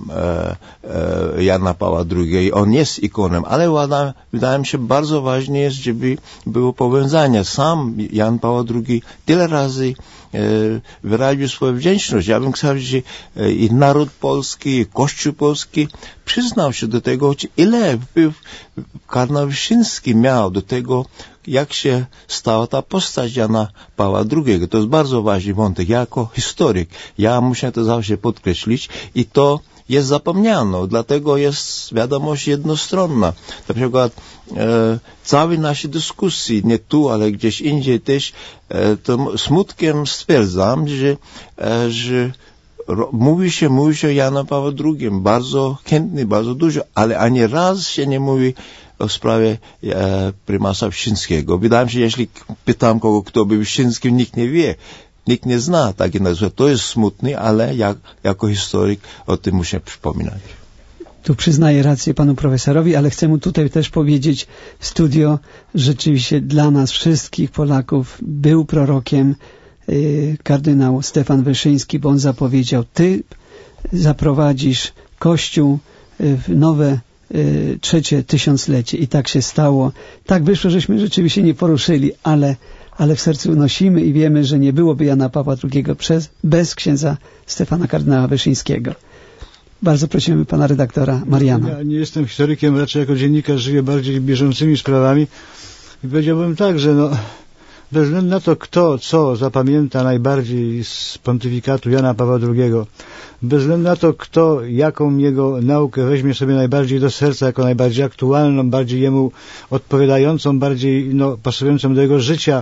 Jana Pawła II. On jest ikonem, ale wydaje mi się bardzo ważne jest, żeby było powiązanie. Sam Jan Paweł II tyle razy wyraził swoją wdzięczność. Ja bym chciał, że i naród polski, i Kościół polski przyznał się do tego, ile wpływ kardynał Wyszyński miał do tego, jak się stała ta postać Jana Pawła II. To jest bardzo ważny wątek. Ja jako historyk, ja muszę to zawsze podkreślić i to jest zapomniano, dlatego jest wiadomość jednostronna. Na przykład całej naszej dyskusji, nie tu, ale gdzieś indziej też, to smutkiem stwierdzam, że mówi się o Janu Pawle II, bardzo chętnie, bardzo dużo, ale ani raz się nie mówi o sprawie prymasa Wyszyńskiego. Wydaje mi się, jeśli pytam kogo, kto był Wyszyńskim, nikt nie wie. Nikt nie zna takiej nazwy. To jest smutne, ale jako historyk o tym muszę przypominać. Tu przyznaję rację panu profesorowi, ale chcę mu tutaj też powiedzieć w studio, rzeczywiście dla nas wszystkich Polaków był prorokiem kardynał Stefan Wyszyński, bo on zapowiedział, ty zaprowadzisz Kościół w nowe trzecie tysiąclecie i tak się stało. Tak wyszło, żeśmy rzeczywiście nie poruszyli, ale w sercu nosimy i wiemy, że nie byłoby Jana Pawła II bez księdza Stefana kardynała Wyszyńskiego. Bardzo prosimy pana redaktora Mariana. Ja nie jestem historykiem, raczej jako dziennikarz żyję bardziej bieżącymi sprawami i powiedziałbym tak, że bez względu na to, kto co zapamięta najbardziej z pontyfikatu Jana Pawła II, bez względu na to, kto jaką jego naukę weźmie sobie najbardziej do serca, jako najbardziej aktualną, bardziej jemu odpowiadającą, bardziej pasującą do jego życia,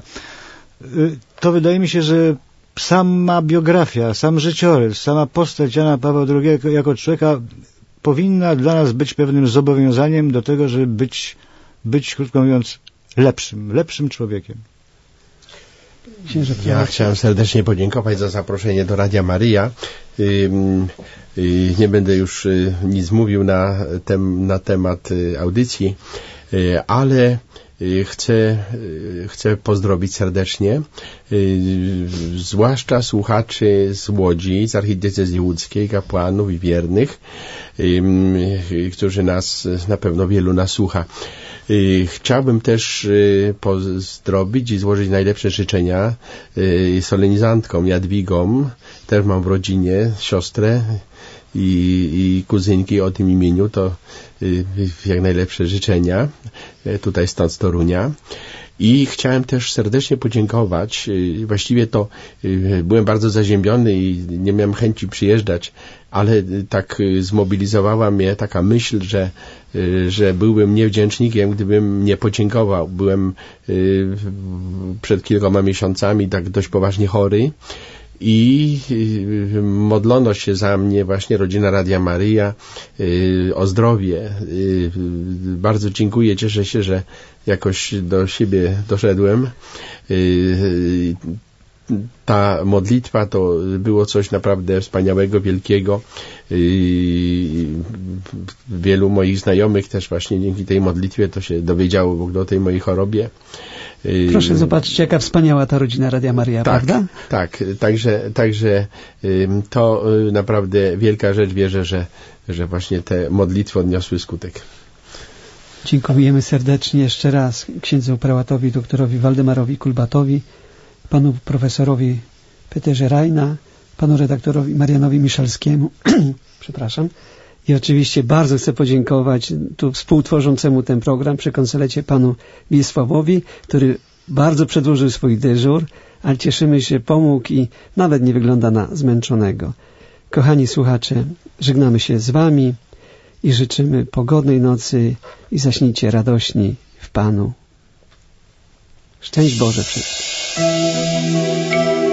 to wydaje mi się, że sama biografia, sam życiorys, sama postać Jana Pawła II jako człowieka powinna dla nas być pewnym zobowiązaniem do tego, żeby być krótko mówiąc, lepszym człowiekiem. Ja chciałem serdecznie podziękować za zaproszenie do Radia Maryja. Nie będę już nic mówił na temat audycji, ale chcę pozdrowić serdecznie zwłaszcza słuchaczy z Łodzi, z archidiecezji łódzkiej, kapłanów i wiernych, którzy nas, na pewno wielu nas słucha. Chciałbym też pozdrowić i złożyć najlepsze życzenia solenizantkom Jadwigom, też mam w rodzinie siostrę i kuzynki o tym imieniu, to jak najlepsze życzenia tutaj stąd z Torunia. I chciałem też serdecznie podziękować, właściwie to byłem bardzo zaziębiony i nie miałem chęci przyjeżdżać, ale tak zmobilizowała mnie taka myśl, że byłbym niewdzięcznikiem, gdybym nie podziękował. Byłem przed kilkoma miesiącami tak dość poważnie chory i modlono się za mnie właśnie rodzina Radia Maryja o zdrowie. Bardzo dziękuję, cieszę się, że jakoś do siebie doszedłem. Ta modlitwa to było coś naprawdę wspaniałego, wielkiego. Wielu moich znajomych też właśnie dzięki tej modlitwie to się dowiedziało w ogóle o tej mojej chorobie. Proszę zobaczyć, jaka wspaniała ta rodzina Radia Maryja, tak, prawda? Tak, także to naprawdę wielka rzecz. Wierzę, że właśnie te modlitwy odniosły skutek. Dziękujemy serdecznie jeszcze raz księdzu prałatowi doktorowi Waldemarowi Kulbatowi, panu profesorowi Peterze Rajna, panu redaktorowi Marianowi Miszalskiemu, przepraszam. I oczywiście bardzo chcę podziękować tu współtworzącemu ten program przy konsolecie panu Wiesławowi, który bardzo przedłużył swój dyżur, ale cieszymy się, pomógł i nawet nie wygląda na zmęczonego. Kochani słuchacze, żegnamy się z wami i życzymy pogodnej nocy i zaśnijcie radośni w Panu. Szczęść Boże wszystkim.